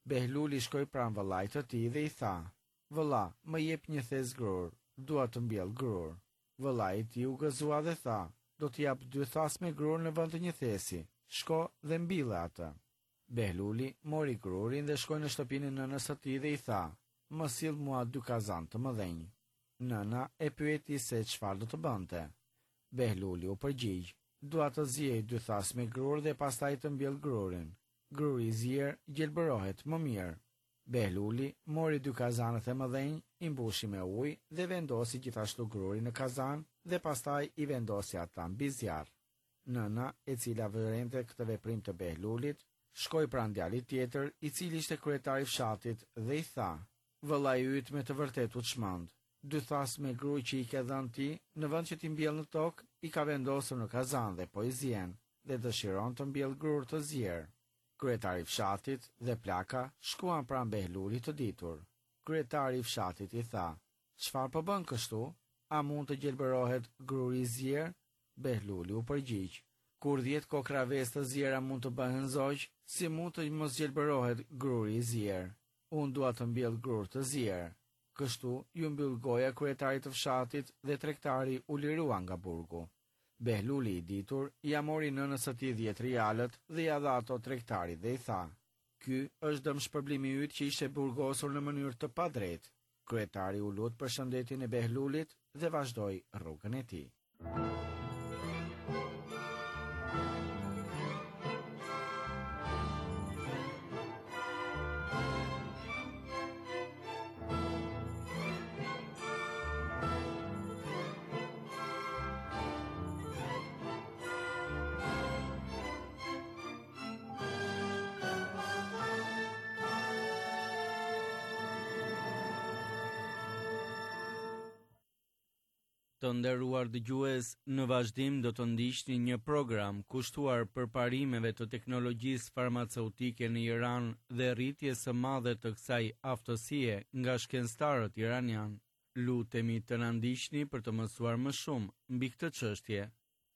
Behluli shkoi pranë vëllait të tij dhe i tha: "Vëlla, më jep një thes grur, dua të mbjell grur." Vëllai i tij u gëzua dhe tha: "Do të jap dy thasme grur në vend të një thesi. Shko dhe mbille atë." Behluli mori grurin dhe shkoi në shtëpinë e nënës së tij dhe i tha: "Më sill mua dy kazan të mëdhenj." Nëna e pyeti se çfarë do të bënte. Behluli u përgjigj: "Dua të zjej dy thasme grur dhe pastaj të mbjell grurin. Gruri i zier gjelbërohet më mirë." Behluli mori dy kazanët e mëdhenj, i mbushi me ujë dhe vendosi gjithashtu grurin në kazan dhe pastaj i vendosi ata mbi zjarr. Nëna, e cila vërente këtë veprim të Behlulit, shkoi pranë djalit tjetër, i cili ishte kryetari i fshatit, dhe i tha: "Vëllai yt me të vërtetë u çmend. Dy thasme gruj që i ke dhënë ti, në vend që ti mbjell në tokë, i ka vendosur në kazan dhe po i zien, dhe dëshiron të mbjell grur të zier." Kryetari i fshatit dhe plaka shkuan pranë Behlulit të ditur. Kryetari i fshatit i tha: "Çfarë po bën kështu? A mund të gjelbërohet gruri i zier?" Behluli u përgjigj: "Kur dhjetë kokra vezë të ziera mund të bëhen zogj, si mund të mos gjelbërohet gruri i zier? Unë dua të mbjell grur të zier." Kështu ju mbyll goja kryetarit të fshatit dhe tregtari u lirua nga burgu. Behluli i ditur ja mori nënës së tij dhjetë rialët dhe ja dha ato tregtarit dhe i tha: "Ky është dëmshpërblimi yt që ishte burgosur në mënyrë të padrejtë." Kryetari u lut për shëndetin e Behlulit dhe vazhdoi rrugën e tij. Të nderuar dëgjues, në vazhdim do të ndiqni një program kushtuar përparimeve të teknologjisë farmaceutike në Iran dhe rritjes së madhe të kësaj aftësie nga shkencëtarët iranian. Lutemi të na ndiqni për të mësuar më shumë mbi këtë çështje.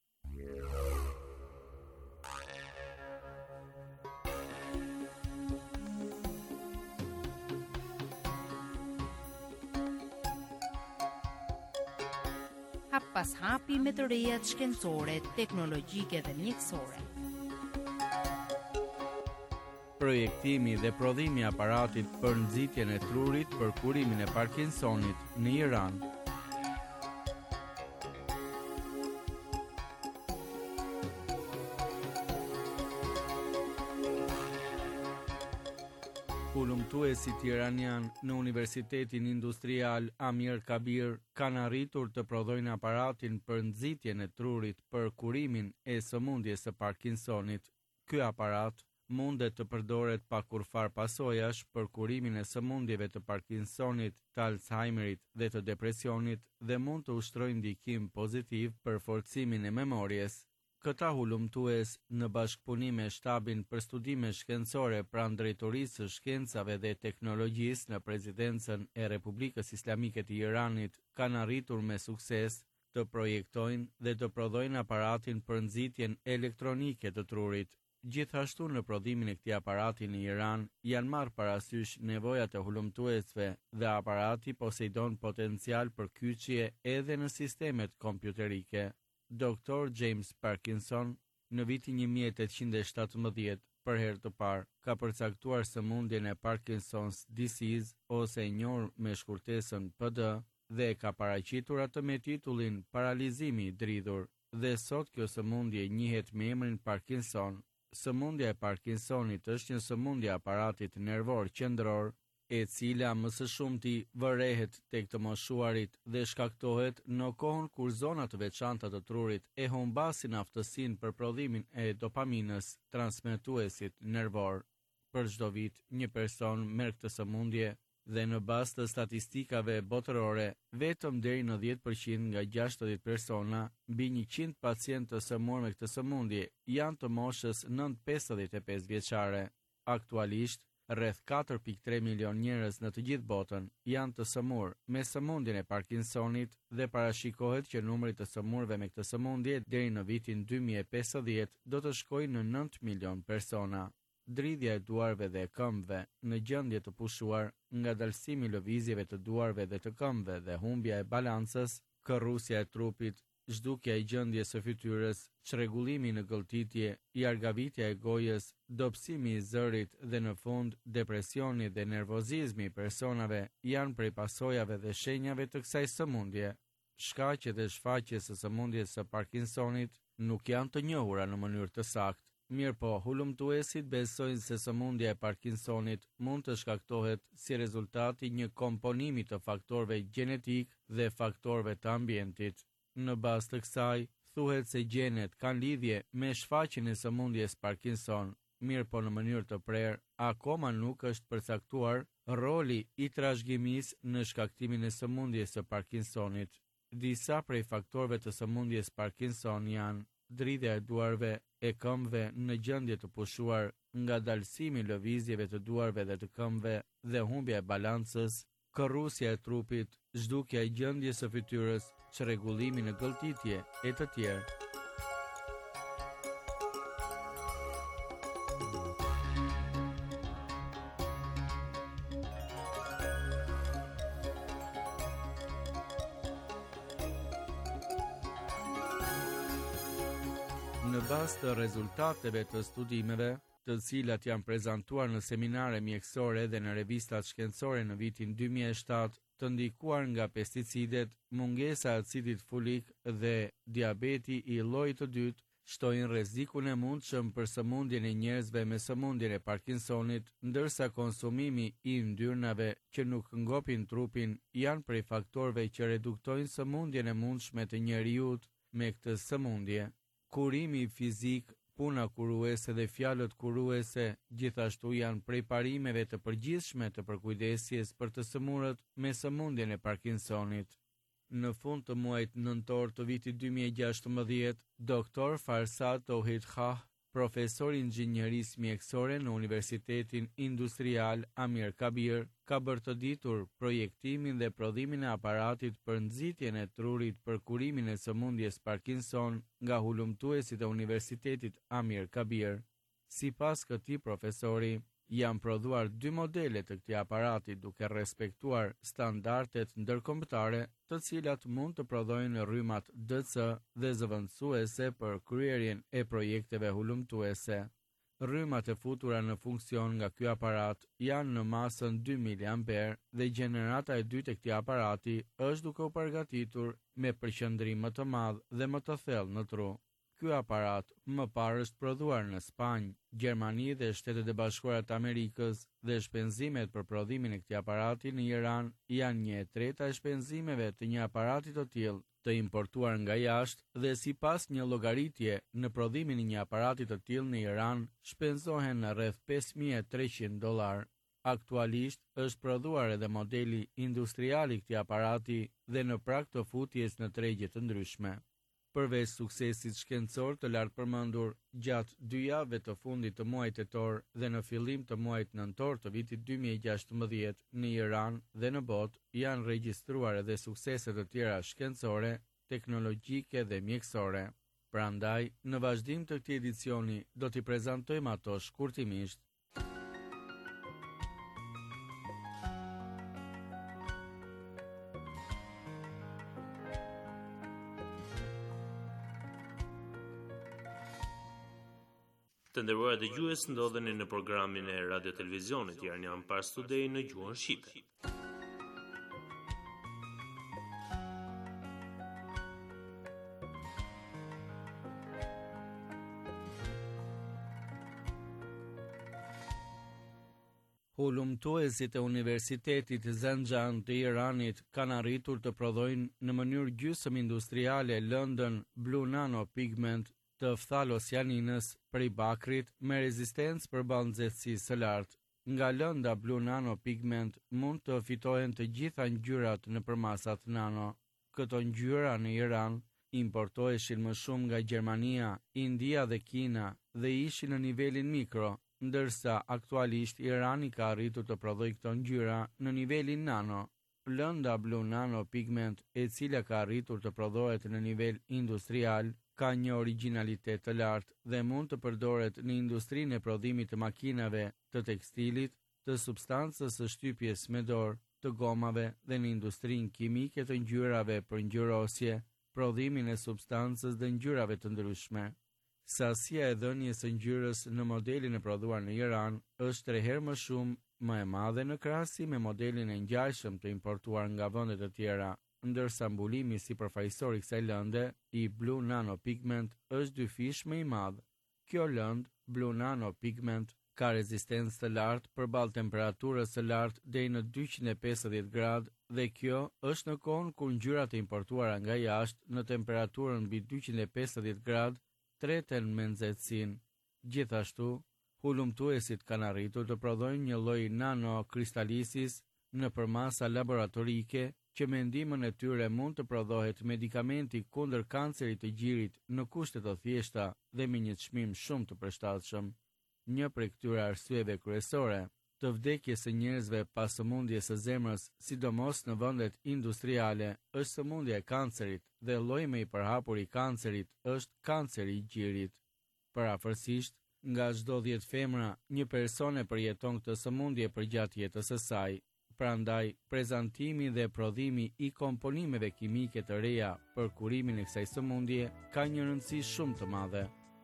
Hap pas hapi me të rejat shkencore, teknologjike dhe mjekësore. Projektimi dhe prodhimi i aparatit për nxitjen e trurit për kurimin e Parkinsonit në Iran. Hulumtuesit iranian në Universitetin Industrial Amir Kabir kanë arritur të prodhojnë aparatin për nxitjen e trurit për kurimin e sëmundjes së Parkinsonit. Ky aparat mundet të përdoret pa kurfar pasojash për kurimin e sëmundjeve të Parkinsonit, të Alzheimerit dhe të depresionit dhe mund të ushtrojë ndikim pozitiv për forcimin e memorjes. Këta hulumtues në bashkëpunim me shtabin për studime shkencore pranë Drejtorisë së Shkencave dhe Teknologjisë në Presidencën e Republikës Islamike të Iranit kanë arritur me sukses të projektojnë dhe të prodhojnë aparatin për nxitjen elektronike të trurit. Gjithashtu në prodhimin e këtij aparati në Iran janë marrë parasysh nevojat e hulumtuesve dhe aparati poseidon potencial për kyçje edhe në sistemet kompjuterike. doktor James Parkinson në vitin një mijë e tetëqind e shtatëmbëdhjetë për herë të parë ka përcaktuar sëmundjen e Parkinson's disease ose e njohur me shkurtesën P D dhe ka paraqitur atë me titullin paralizimi i dridhur dhe sot kjo sëmundje njihet me emrin Parkinson. Sëmundja e Parkinsonit është një sëmundje e aparatit nervor qendror e cila më së shumti vërehet tek të moshuarit dhe shkaktohet në kohën kur zona të veçanta të trurit e humbasin aftësinë për prodhimin e dopaminës, transmetuesit nervor. Për çdo vit, një person merr këtë sëmundje dhe në bazë të statistikave botërore, vetëm deri në dhjetë përqind nga gjashtëdhjetë persona mbi njëqind pacientë të sëmurë me këtë sëmundje janë të moshës nëntë pesëdhjetë e pesë vjeçare. Aktualisht, rreth katër pikë tre milion njerëz në të gjithë botën janë të sëmurë me sëmundjen e Parkinsonit dhe parashikohet që numri të sëmurëve me këtë sëmundje deri në vitin dy mijë e pesëdhjetë do të shkojë në nëntë milion persona. dridhja e duarve dhe e këmbëve në gjendje të pushuar, ngadalësimi i lëvizjeve të duarve dhe të këmbëve dhe humbja e balancës, kërrusja e trupit, zhdukja i gjendjes së fytyrës, çrregullimi në gëlltitje, jargavitja e gojës, dobësimi i zërit dhe në fund depresioni dhe nervozizmi i personave janë prej pasojave dhe shenjave të kësaj sëmundje. Shkaqet dhe shfaqjes së sëmundjes së Parkinsonit nuk janë të njohura në mënyrë të saktë. Mirë po, hulumtuesit besojnë se sëmundja e Parkinsonit mund të shkaktohet si rezultati një komponimi të faktorëve gjenetik dhe faktorëve të ambientit. Në bazë të kësaj, thuhet se gjenet kanë lidhje me shfaqjen e sëmundjes Parkinson, mirë po në mënyrë të prerë, akoma nuk është përcaktuar roli i trashëgimisë në shkaktimin e sëmundjes së Parkinsonit. Disa prej faktorëve të sëmundjes Parkinson janë dridhja e duarve e këmbëve në gjendje të pushuar, ngadalësimi i lëvizjeve të duarve dhe të këmbëve dhe humbja e balancës, kërrusja e trupit, zhdukja e gjendjes së fytyrës, çrregullimi në gëlltitje e të tjerë. Në bazë të rezultateve të studimeve, të cilat janë prezantuar në seminare mjekësore dhe në revistat shkencore në vitin dy mijë e shtatë, të ndikuar nga pesticidet, mungesa e acidit folik dhe diabeti i llojit të dytë, shtojnë rrezikun e mundshëm për sëmundjen e njerëzve me sëmundjen e Parkinsonit, ndërsa konsumimi i yndyrnave që nuk ngopin trupin janë prej faktorëve që reduktojnë sëmundjen e mundshme të njerëzit me këtë sëmundje. Kurimi fizik, puna kuruese dhe fjalët kuruese gjithashtu janë prej parimeve të përgjithshme të përkujdesjes për të sëmurët me sëmundjen e Parkinsonit. Në fund të muajit nëntor të vitit dy mijë e gjashtëmbëdhjetë, doktor Farsad Tohid Khah, profesor i inxhinierisë mjekësore në Universitetin Industrial Amir Kabir, ka bërë të ditur projektimin dhe prodhimin e aparatit për nxitjen e trurit për kurimin e sëmundjes Parkinson nga hulumtuesit e Universitetit Amir Kabir. Sipas këtij profesori, janë prodhuar dy modele të këtij aparati duke respektuar standardet ndërkombëtare, të cilat mund të prodhojnë rrymat D C dhe zëvendësuese për kryerjen e projekteve hulumtuese. Rrymat e futura në funksion nga ky aparat janë në masën dy miliamper dhe gjenerata e dytë e këtij aparati është duke u përgatitur me përqendrim më të madh dhe më të thellë në tru. Ky aparat më parë është prodhuar në Spanjë, Gjermani dhe Shtetet e Bashkuara të Amerikës dhe shpenzimet për prodhimin e këtij aparati në Iran janë një e treta e shpenzimeve të një aparati të tillë të importuar nga jashtë dhe sipas një llogaritje në prodhimin e një aparati të tillë në Iran shpenzohen në rreth pesë mijë e treqind dollar. Aktualisht është prodhuar edhe modeli industrial i këtij aparati dhe në prag të futjes në tregje të ndryshme. Përveç suksesit shkencor të lartë përmendur gjatë dy javëve të fundit të muajit tetor dhe në fillim të muajit nëntor të vitit dy mijë e gjashtëmbëdhjetë në Iran dhe në botë, janë regjistruar edhe suksese të tjera shkencore, teknologjike dhe mjekësore. Prandaj, në vazhdim të këtij edicioni do t'i prezantojmë ato shkurtimisht. Të nderuar dëgjues, ndodheni në programin e Radio Televizionit Iranian Pars Today në gjuhën shqipe. Hulumtuesit e Universitetit Zanjan të Iranit kanë arritur të prodhojnë në mënyrë gjysmë industriale lëndën Blue Nano Pigment të fthalossianinës prej bakrit me rezistencë përballë nxehtësisë së lartë. Nga lënda Blue Nano Pigment mund të fitohen të gjitha ngjyrat nëpër masat nano. Këto ngjyra në Iran importoheshin më shumë nga Gjermania, India dhe Kina dhe ishin në nivelin mikro, ndërsa aktualisht Irani ka arritur të prodhojë këto ngjyra në nivelin nano. Lënda Blue Nano Pigment, e cila ka arritur të prodhohet në nivel industrial, ka një origjinalitet të lartë dhe mund të përdoret në industrinë e prodhimit të makinave, të tekstilit, të substancës së shtypjes me dorë, të gomave dhe në industrinë kimike të ngjyrave për ngjyrosje, prodhimin e substancës dhe ngjyrave të ndryshme. Sasia e dhënies së ngjyrës në modelin e prodhuar në Iran është tre herë më shumë më e madhe në krahasim me modelin e ngjashëm të importuar nga vende të tjera, ndërsa mbulimi sipërfaqësor i kësaj lënde, i Blue Nano Pigment, është dy fish më i madh. Kjo lëndë, Blue Nano Pigment, ka rezistencë të lartë përballë temperaturës së lartë deri në dyqind e pesëdhjetë gradë dhe kjo është në kohën kur ngjyrat e importuara nga jashtë në temperaturën mbi dyqind e pesëdhjetë gradë treten me nxehtësinë. Gjithashtu, hulumtuesit kanë arritur të prodhojnë një lloj nanokristalisis në përmasa laboratorike që me ndihmën e tyre mund të prodhohet medikamenti kundër kancerit të gjirit në kushte të thjeshta dhe me një çmim shumë të përshtatshëm. Një prej këtyre arsyeve kryesore të vdekjes së njerëzve pas sëmundjes së zemrës, sidomos në vendet industriale, është sëmundja e kancerit dhe lloji më i përhapur i kancerit është kanceri i gjirit. Parafërsisht, nga çdo dhjetë femra, një person e përjeton këtë sëmundje përgjatë jetës së saj. Prandaj, prezantimi dhe prodhimi i komponimeve kimike të reja për kurimin e kësaj sëmundje ka një rëndësi shumë të madhe.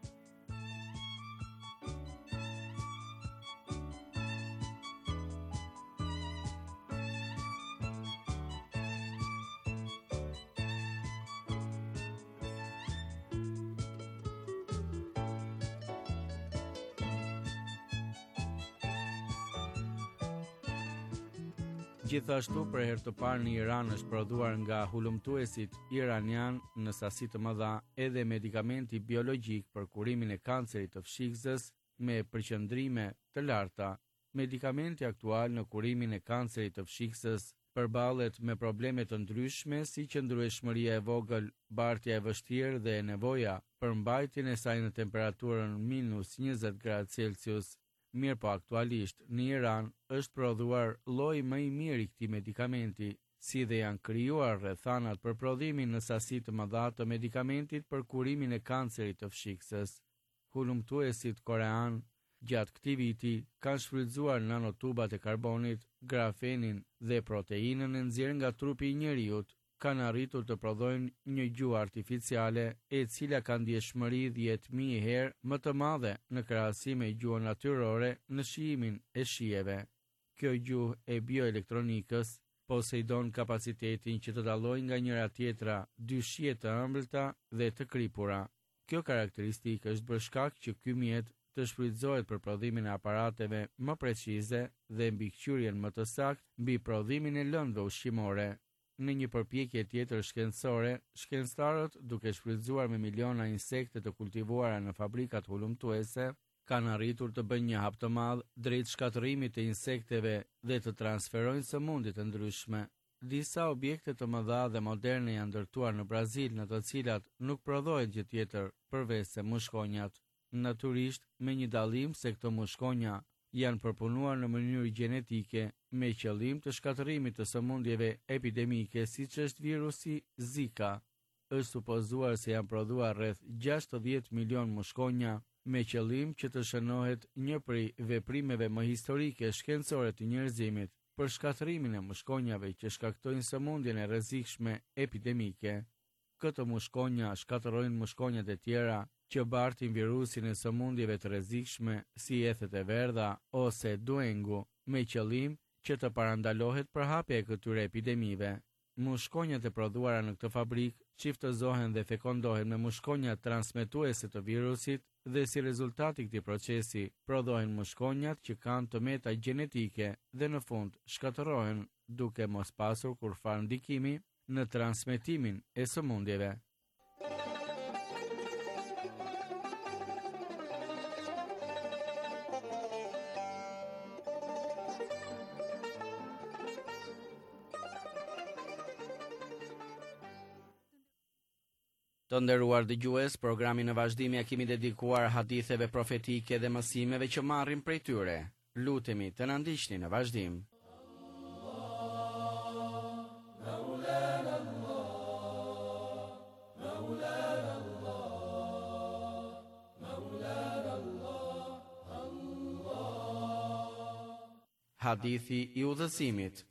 Gjithashtu, për herë të parë në Iran është prodhuar nga hulumtuesit iranian në sasi të mëdha edhe medikamenti biologjik për kurimin e kancerit të fshikëzës me përqendrime të larta. Medikamenti aktual në kurimin e kancerit të fshikëzës përballet me probleme të ndryshme si qëndrueshmëria e vogël, bartja e vështirë dhe nevoja për mbajtjen e saj në temperaturën minus njëzet gradë Celsius. Mirë po aktualisht, në Iran është prodhuar lloji më i mirë i këtij medikamenti, si dhe janë krijuar rrethanat për prodhimin në sasi të mëdha të medikamentit për kurimin e kancerit të fshikësës. Hulumtuesit korean gjatë këtij viti kanë shfrytzuar nanotubat e karbonit, grafenin dhe proteinën e nxjerrë nga trupi i njeriut, kanë arritur të prodhojnë një gjuhë artificiale e cila ka ndjeshmëri dhjetë mijë herë më të madhe në krahasim me gjuhën natyrore në shijimin e shijeve. Kjo gjuhë e bioelektronikës poseidon kapacitetin që të dallojë nga njëra tjetra dy shije të ëmbëlta dhe të kripura. Kjo karakteristikë është bërë shkak që ky mjet të shfrytëzohet për prodhimin e aparateve më precize dhe mbikëqyrjen më të saktë mbi prodhimin e lëndëve ushqimore. Në një përpjekje tjetër shkencore, shkencëtarët, duke shfrytzuar me miliona insekte të kultivuara në fabrikat hulumtuese, kanë arritur të bëjnë një hap të madh drejt shkatërimit të insekteve dhe të transferojnë sëmundje të ndryshme. Disa objekte të mëdha dhe moderne janë ndërtuar në Brazil, në të cilat nuk prodhohet gjë tjetër përveç se mushkonjat. Natyrisht, me një dallim se këto mushkonja janë përpunuar në mënyrë gjenetike me qëllim të shkatërimit të sëmundjeve epidemike siç është virusi Zika. Është supozuar se janë prodhuar rreth gjashtëdhjetë milion mushkonja me qëllim që të shënohet një prej veprimeve më historike shkencore të njerëzimit për shkatërimin e mushkonjave që shkaktojnë sëmundjen e rrezikshme epidemike. Këto mushkonja shkatërrojnë mushkonjat e tjera që bartin virusin e sëmundjeve të rrezikshme si ethet e verdha ose duengu, me qëllim që të parandalohet përhapja e këtyre epidemive. Mushkonjat e prodhuara në këtë fabrikë çiftëzohen dhe fekondohen me mushkonjat transmetuese të virusit dhe si rezultat i këtij procesi prodhohen mushkonjat që kanë tëmeta gjenetike dhe në fund shkatërrohen duke mos pasur kurfar ndikimi në transmetimin e sëmundjeve. Të nderuar dëgjues, programin në vazhdim ja kemi dedikuar haditheve profetike dhe mësimeve që marrim prej tyre. Lutemi të na ndiqni në vazhdim. Hadithi i udhëzimit.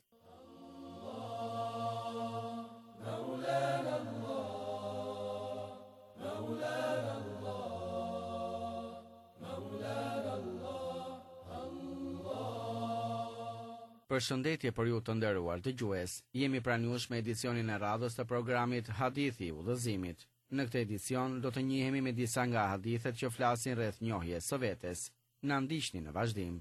Përshëndetje për ju të nderuar dëgjues. Jemi pranë jush me edicionin e radhës të programit Hadithi i udhëzimit. Në këtë edicion do të njihemi me disa nga hadithet që flasin rreth njohjes së vetes. Na ndiqni në vazhdim.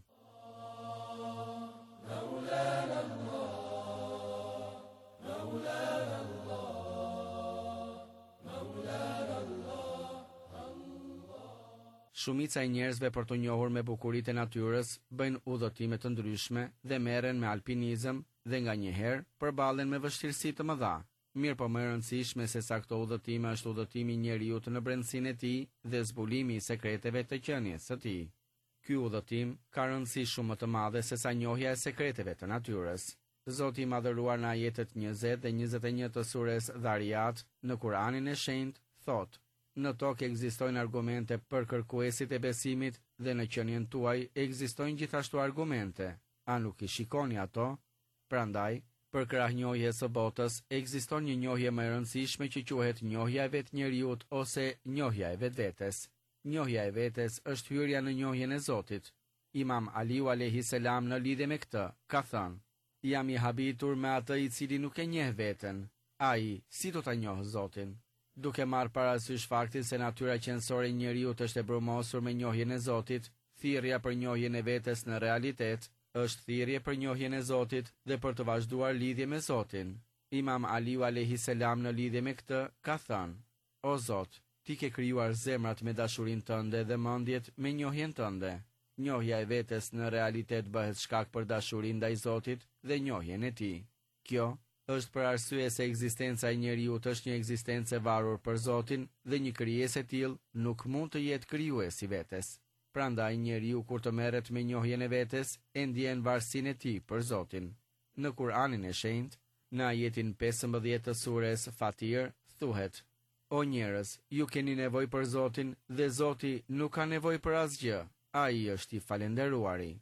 Shumica e njerëzve për të njohur me bukuritë e natyrës bëjnë udhëtime të ndryshme dhe merren me alpinizëm dhe nganjëherë përballen me vështirësi të mëdha. Mirë po më e rëndësishme se sa këto udhëtime është udhëtimi i njeriut në brendësinë e tij dhe zbulimi i sekreteve të qenies së tij. Ky udhëtim ka rëndësi shumë më të madhe se sa njohja e sekreteve të natyrës. Zoti i madhëruar në ajetet njëzet dhe njëzet e një të sures Dhariyat në Kur'anin e Shenjtë thotë: Në tokë ekzistojnë argumente për kërkuesit e besimit dhe në qenien tuaj ekzistojnë gjithashtu argumente. A nuk i shikoni ato? Prandaj, për krah njohjes së botës, ekziston një njohje më e rëndësishme që quhet njohja e vetë njeriut ose njohja e vetvetes. Njohja e vetes është hyrja në njohjen e Zotit. Imam Aliu alayhi salam në lidhje me këtë ka thënë: Jam i habitur me atë i cili nuk e njeh veten. Ai si do ta njohë Zotin? Duke marrë parasysh faktin se natyra qendrore e njeriut është e brumosur me njohjen e Zotit, thirrja për njohjen e vetes në realitet është thirrje për njohjen e Zotit dhe për të vazhduar lidhje me Zotin. Imam Aliu alayhi salam në lidhje me këtë ka thënë: O Zot, ti ke krijuar zemrat me dashurinë tënde dhe mendjet me njohjen tënde. Njohja e vetes në realitet bëhet shkak për dashurinë ndaj Zotit dhe njohjen e tij. Kjo është për arsye se ekzistenca e njeriut është një ekzistencë e varur për Zotin dhe një krijesë e tillë nuk mund të jetë krijues i vetes. Prandaj njeriu kur të merret me njohjen e vetes, e ndjen varësinë e tij për Zotin. Në Kur'anin e Shenjtë, në ajetin pesëmbëdhjetë të sures Fatir, thuhet: O njerëz, ju keni nevojë për Zotin dhe Zoti nuk ka nevojë për asgjë. Ai është i falendëruari.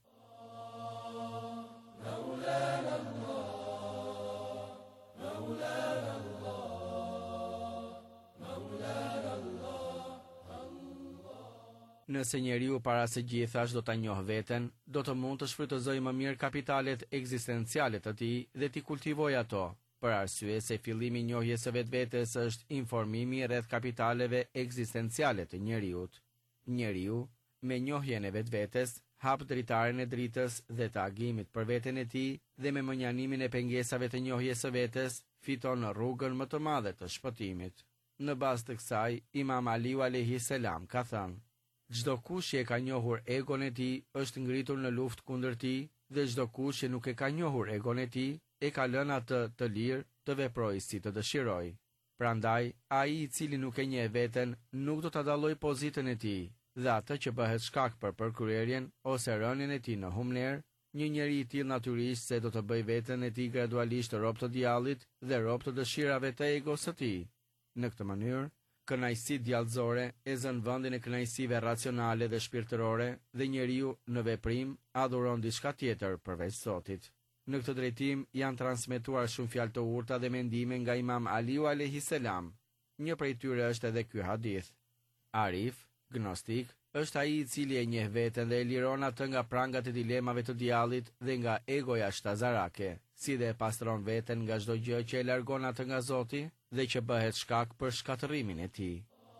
Nëse njeriu para së gjithash do ta njohë veten, do të mund të shfrytëzojë më mirë kapitalet ekzistenciale të tij dhe t'i kultivojë ato, për arsye se fillimi i njohjes së vetvetes është informimi rreth kapitaleve ekzistenciale të njeriut. Njeriu, me njohjen e vetvetes, hap dritaren e dritës dhe të agimit për veten e tij dhe me mënjanimin e pengesave të njohjes së vetes, fiton në rrugën më të madhe të shpëtimit. Në bazë të kësaj, Imam Aliu alayhi salam ka thënë: Çdo kush që e ka njohur egon e tij është ngritur në luftë kundër tij dhe çdo kush që nuk e ka njohur egon e tij e ka lënë atë të lirë të veprojë si të dëshirojë. Prandaj, ai i cili nuk e njeh veten nuk do ta dallojë pozitën e tij dhe atë që bëhet shkak për përkryerjen ose rënien e tij në humner, një njeri i tillë natyrisht se do të bëjë veten e tij gradualisht rob të djallit dhe rob të dëshirave të egos së tij. Në këtë mënyrë, kënaqësi djallëzore e zën vendin e kënaqësive racionale dhe shpirtërore dhe njeriu në veprim adhuron diçka tjetër përveç Zotit. Në këtë drejtim janë transmetuar shumë fjalë të urta dhe mendime nga Imam Aliu alayhi salam. Një prej tyre është edhe ky hadith: Arif, gnostik, është ai i cili e njeh veten dhe e liron atë nga prangat e dilemave të djallit dhe nga egoja shtazarake, si dhe e pastron veten nga çdo gjë që e largon atë nga Zoti dhe që bëhet shkak për shkatërimin e tij.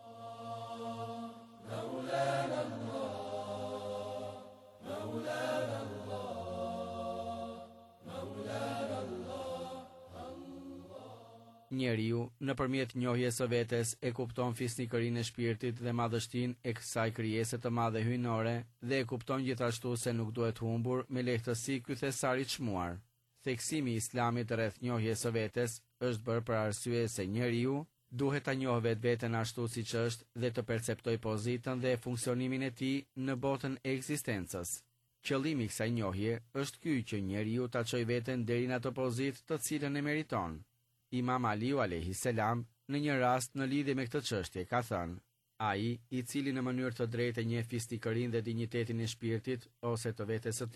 Njeriu, nëpërmjet njohjes së vetes, e kupton fisnikërinë e shpirtit dhe madhështinë e kësaj krijese të madhe hyjnore dhe e kupton gjithashtu se nuk duhet humbur me lehtësi ky thesar i çmuar. Theksimi i Islamit rreth njohjes së vetes është bërë për arsye se njeriu duhet ta njohë vetveten ashtu siç është dhe të perceptojë pozitën dhe funksionimin e tij në botën e ekzistencës. Qëllimi i kësaj njohje është ky që njeriu ta çojë veten deri në atë pozitë të cilën e meriton. Imam Aliu alayhi salam në një rast në lidhje me këtë çështje ka thënë: Ai i cili në mënyrë të drejtë njeh fisnikërinë dhe dinjitetin e shpirtit ose të vetes së tij,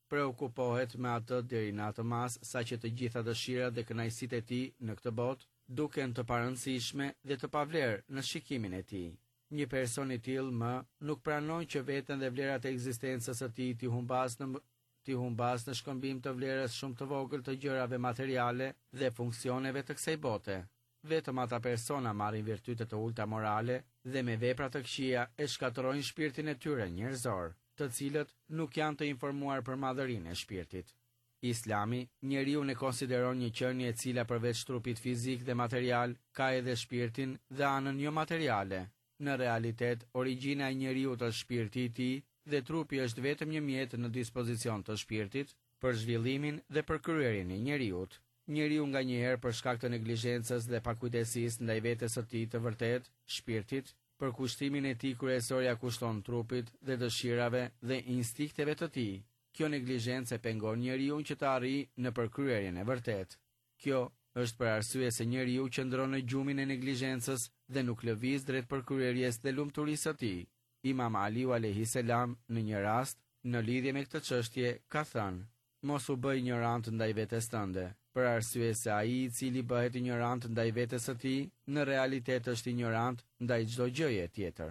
preokupohet me atë deri në atë mas, saqë të gjitha dëshirat dhe kënaqësitë e tij në këtë botë duken të parëndësishme dhe të pavlerë në shikimin e tij. Një person i tillë më nuk pranon që veten dhe vlerat e ekzistencës së tij t'i humbas në t'i humbas në shkëmbim të vlerës shumë të vogël të gjërave materiale dhe funksioneve të kësaj bote. Vetëm ata persona marrin virtyte të ulta morale dhe me vepra të këqija e shkatërrojnë shpirtin e tyre njerëzor, të cilët nuk janë të informuar për madhërinë e shpirtit. Islami, njeriu e konsideron një qenie e cila përveç trupit fizik dhe material, ka edhe shpirtin dhe anën jo materiale. Në realitet, origjina e njeriu të shpirti i tij dhe trupi është vetëm një mjet në dispozicion të shpirtit për zhvillimin dhe për kryerjen e njeriut. Njeriu nga njëherë për shkak të neglizhencës dhe pakujtesisë ndaj vetes së tij të vërtet, shpirtit, për kushtimin e tij kryesor ja kushton trupit dhe dëshirave dhe instinkteve të tij. Kjo neglizhencë pengon njeriu që të arrijë në përkryerjen e vërtet. Kjo është për arsye se njeriu qëndron në gjumin e neglizhencës dhe nuk lëviz drejt përkryerjes dhe lumturisë së tij. Imam Aliu alayhi salam në një rast, në lidhje me këtë çështje, ka thënë: "Mos u bëj ignorant ndaj vetes tënde, për arsye se ai i cili bëhet ignorant ndaj vetes së tij, në realitet është ignorant ndaj çdo gjëje tjetër."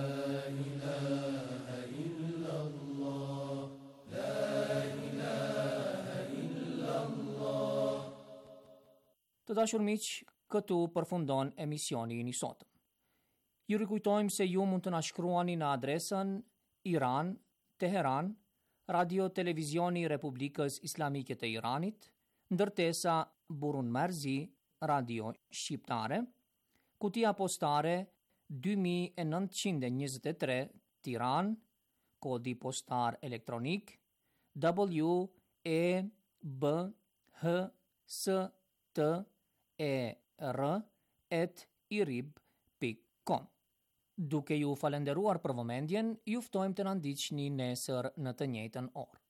Të dashur miq, këtu përfundon emisioni i sotëm. Ju rikujtojmë se ju mund të na shkruani në adresën Iran, Teheran, Radio Televizioni Republikës Islamike të Iranit, ndërtesa Burun Marzi, Radio Shqiptare, kutia postare dy mijë e nëntëqind e njëzet e tre, Tiranë, kodi postar elektronik W E B H S T E R at irib pikë com. Duke ju falenderuar për vëmendjen, ju ftojmë të na ndiqni nesër në të njëjtën orë.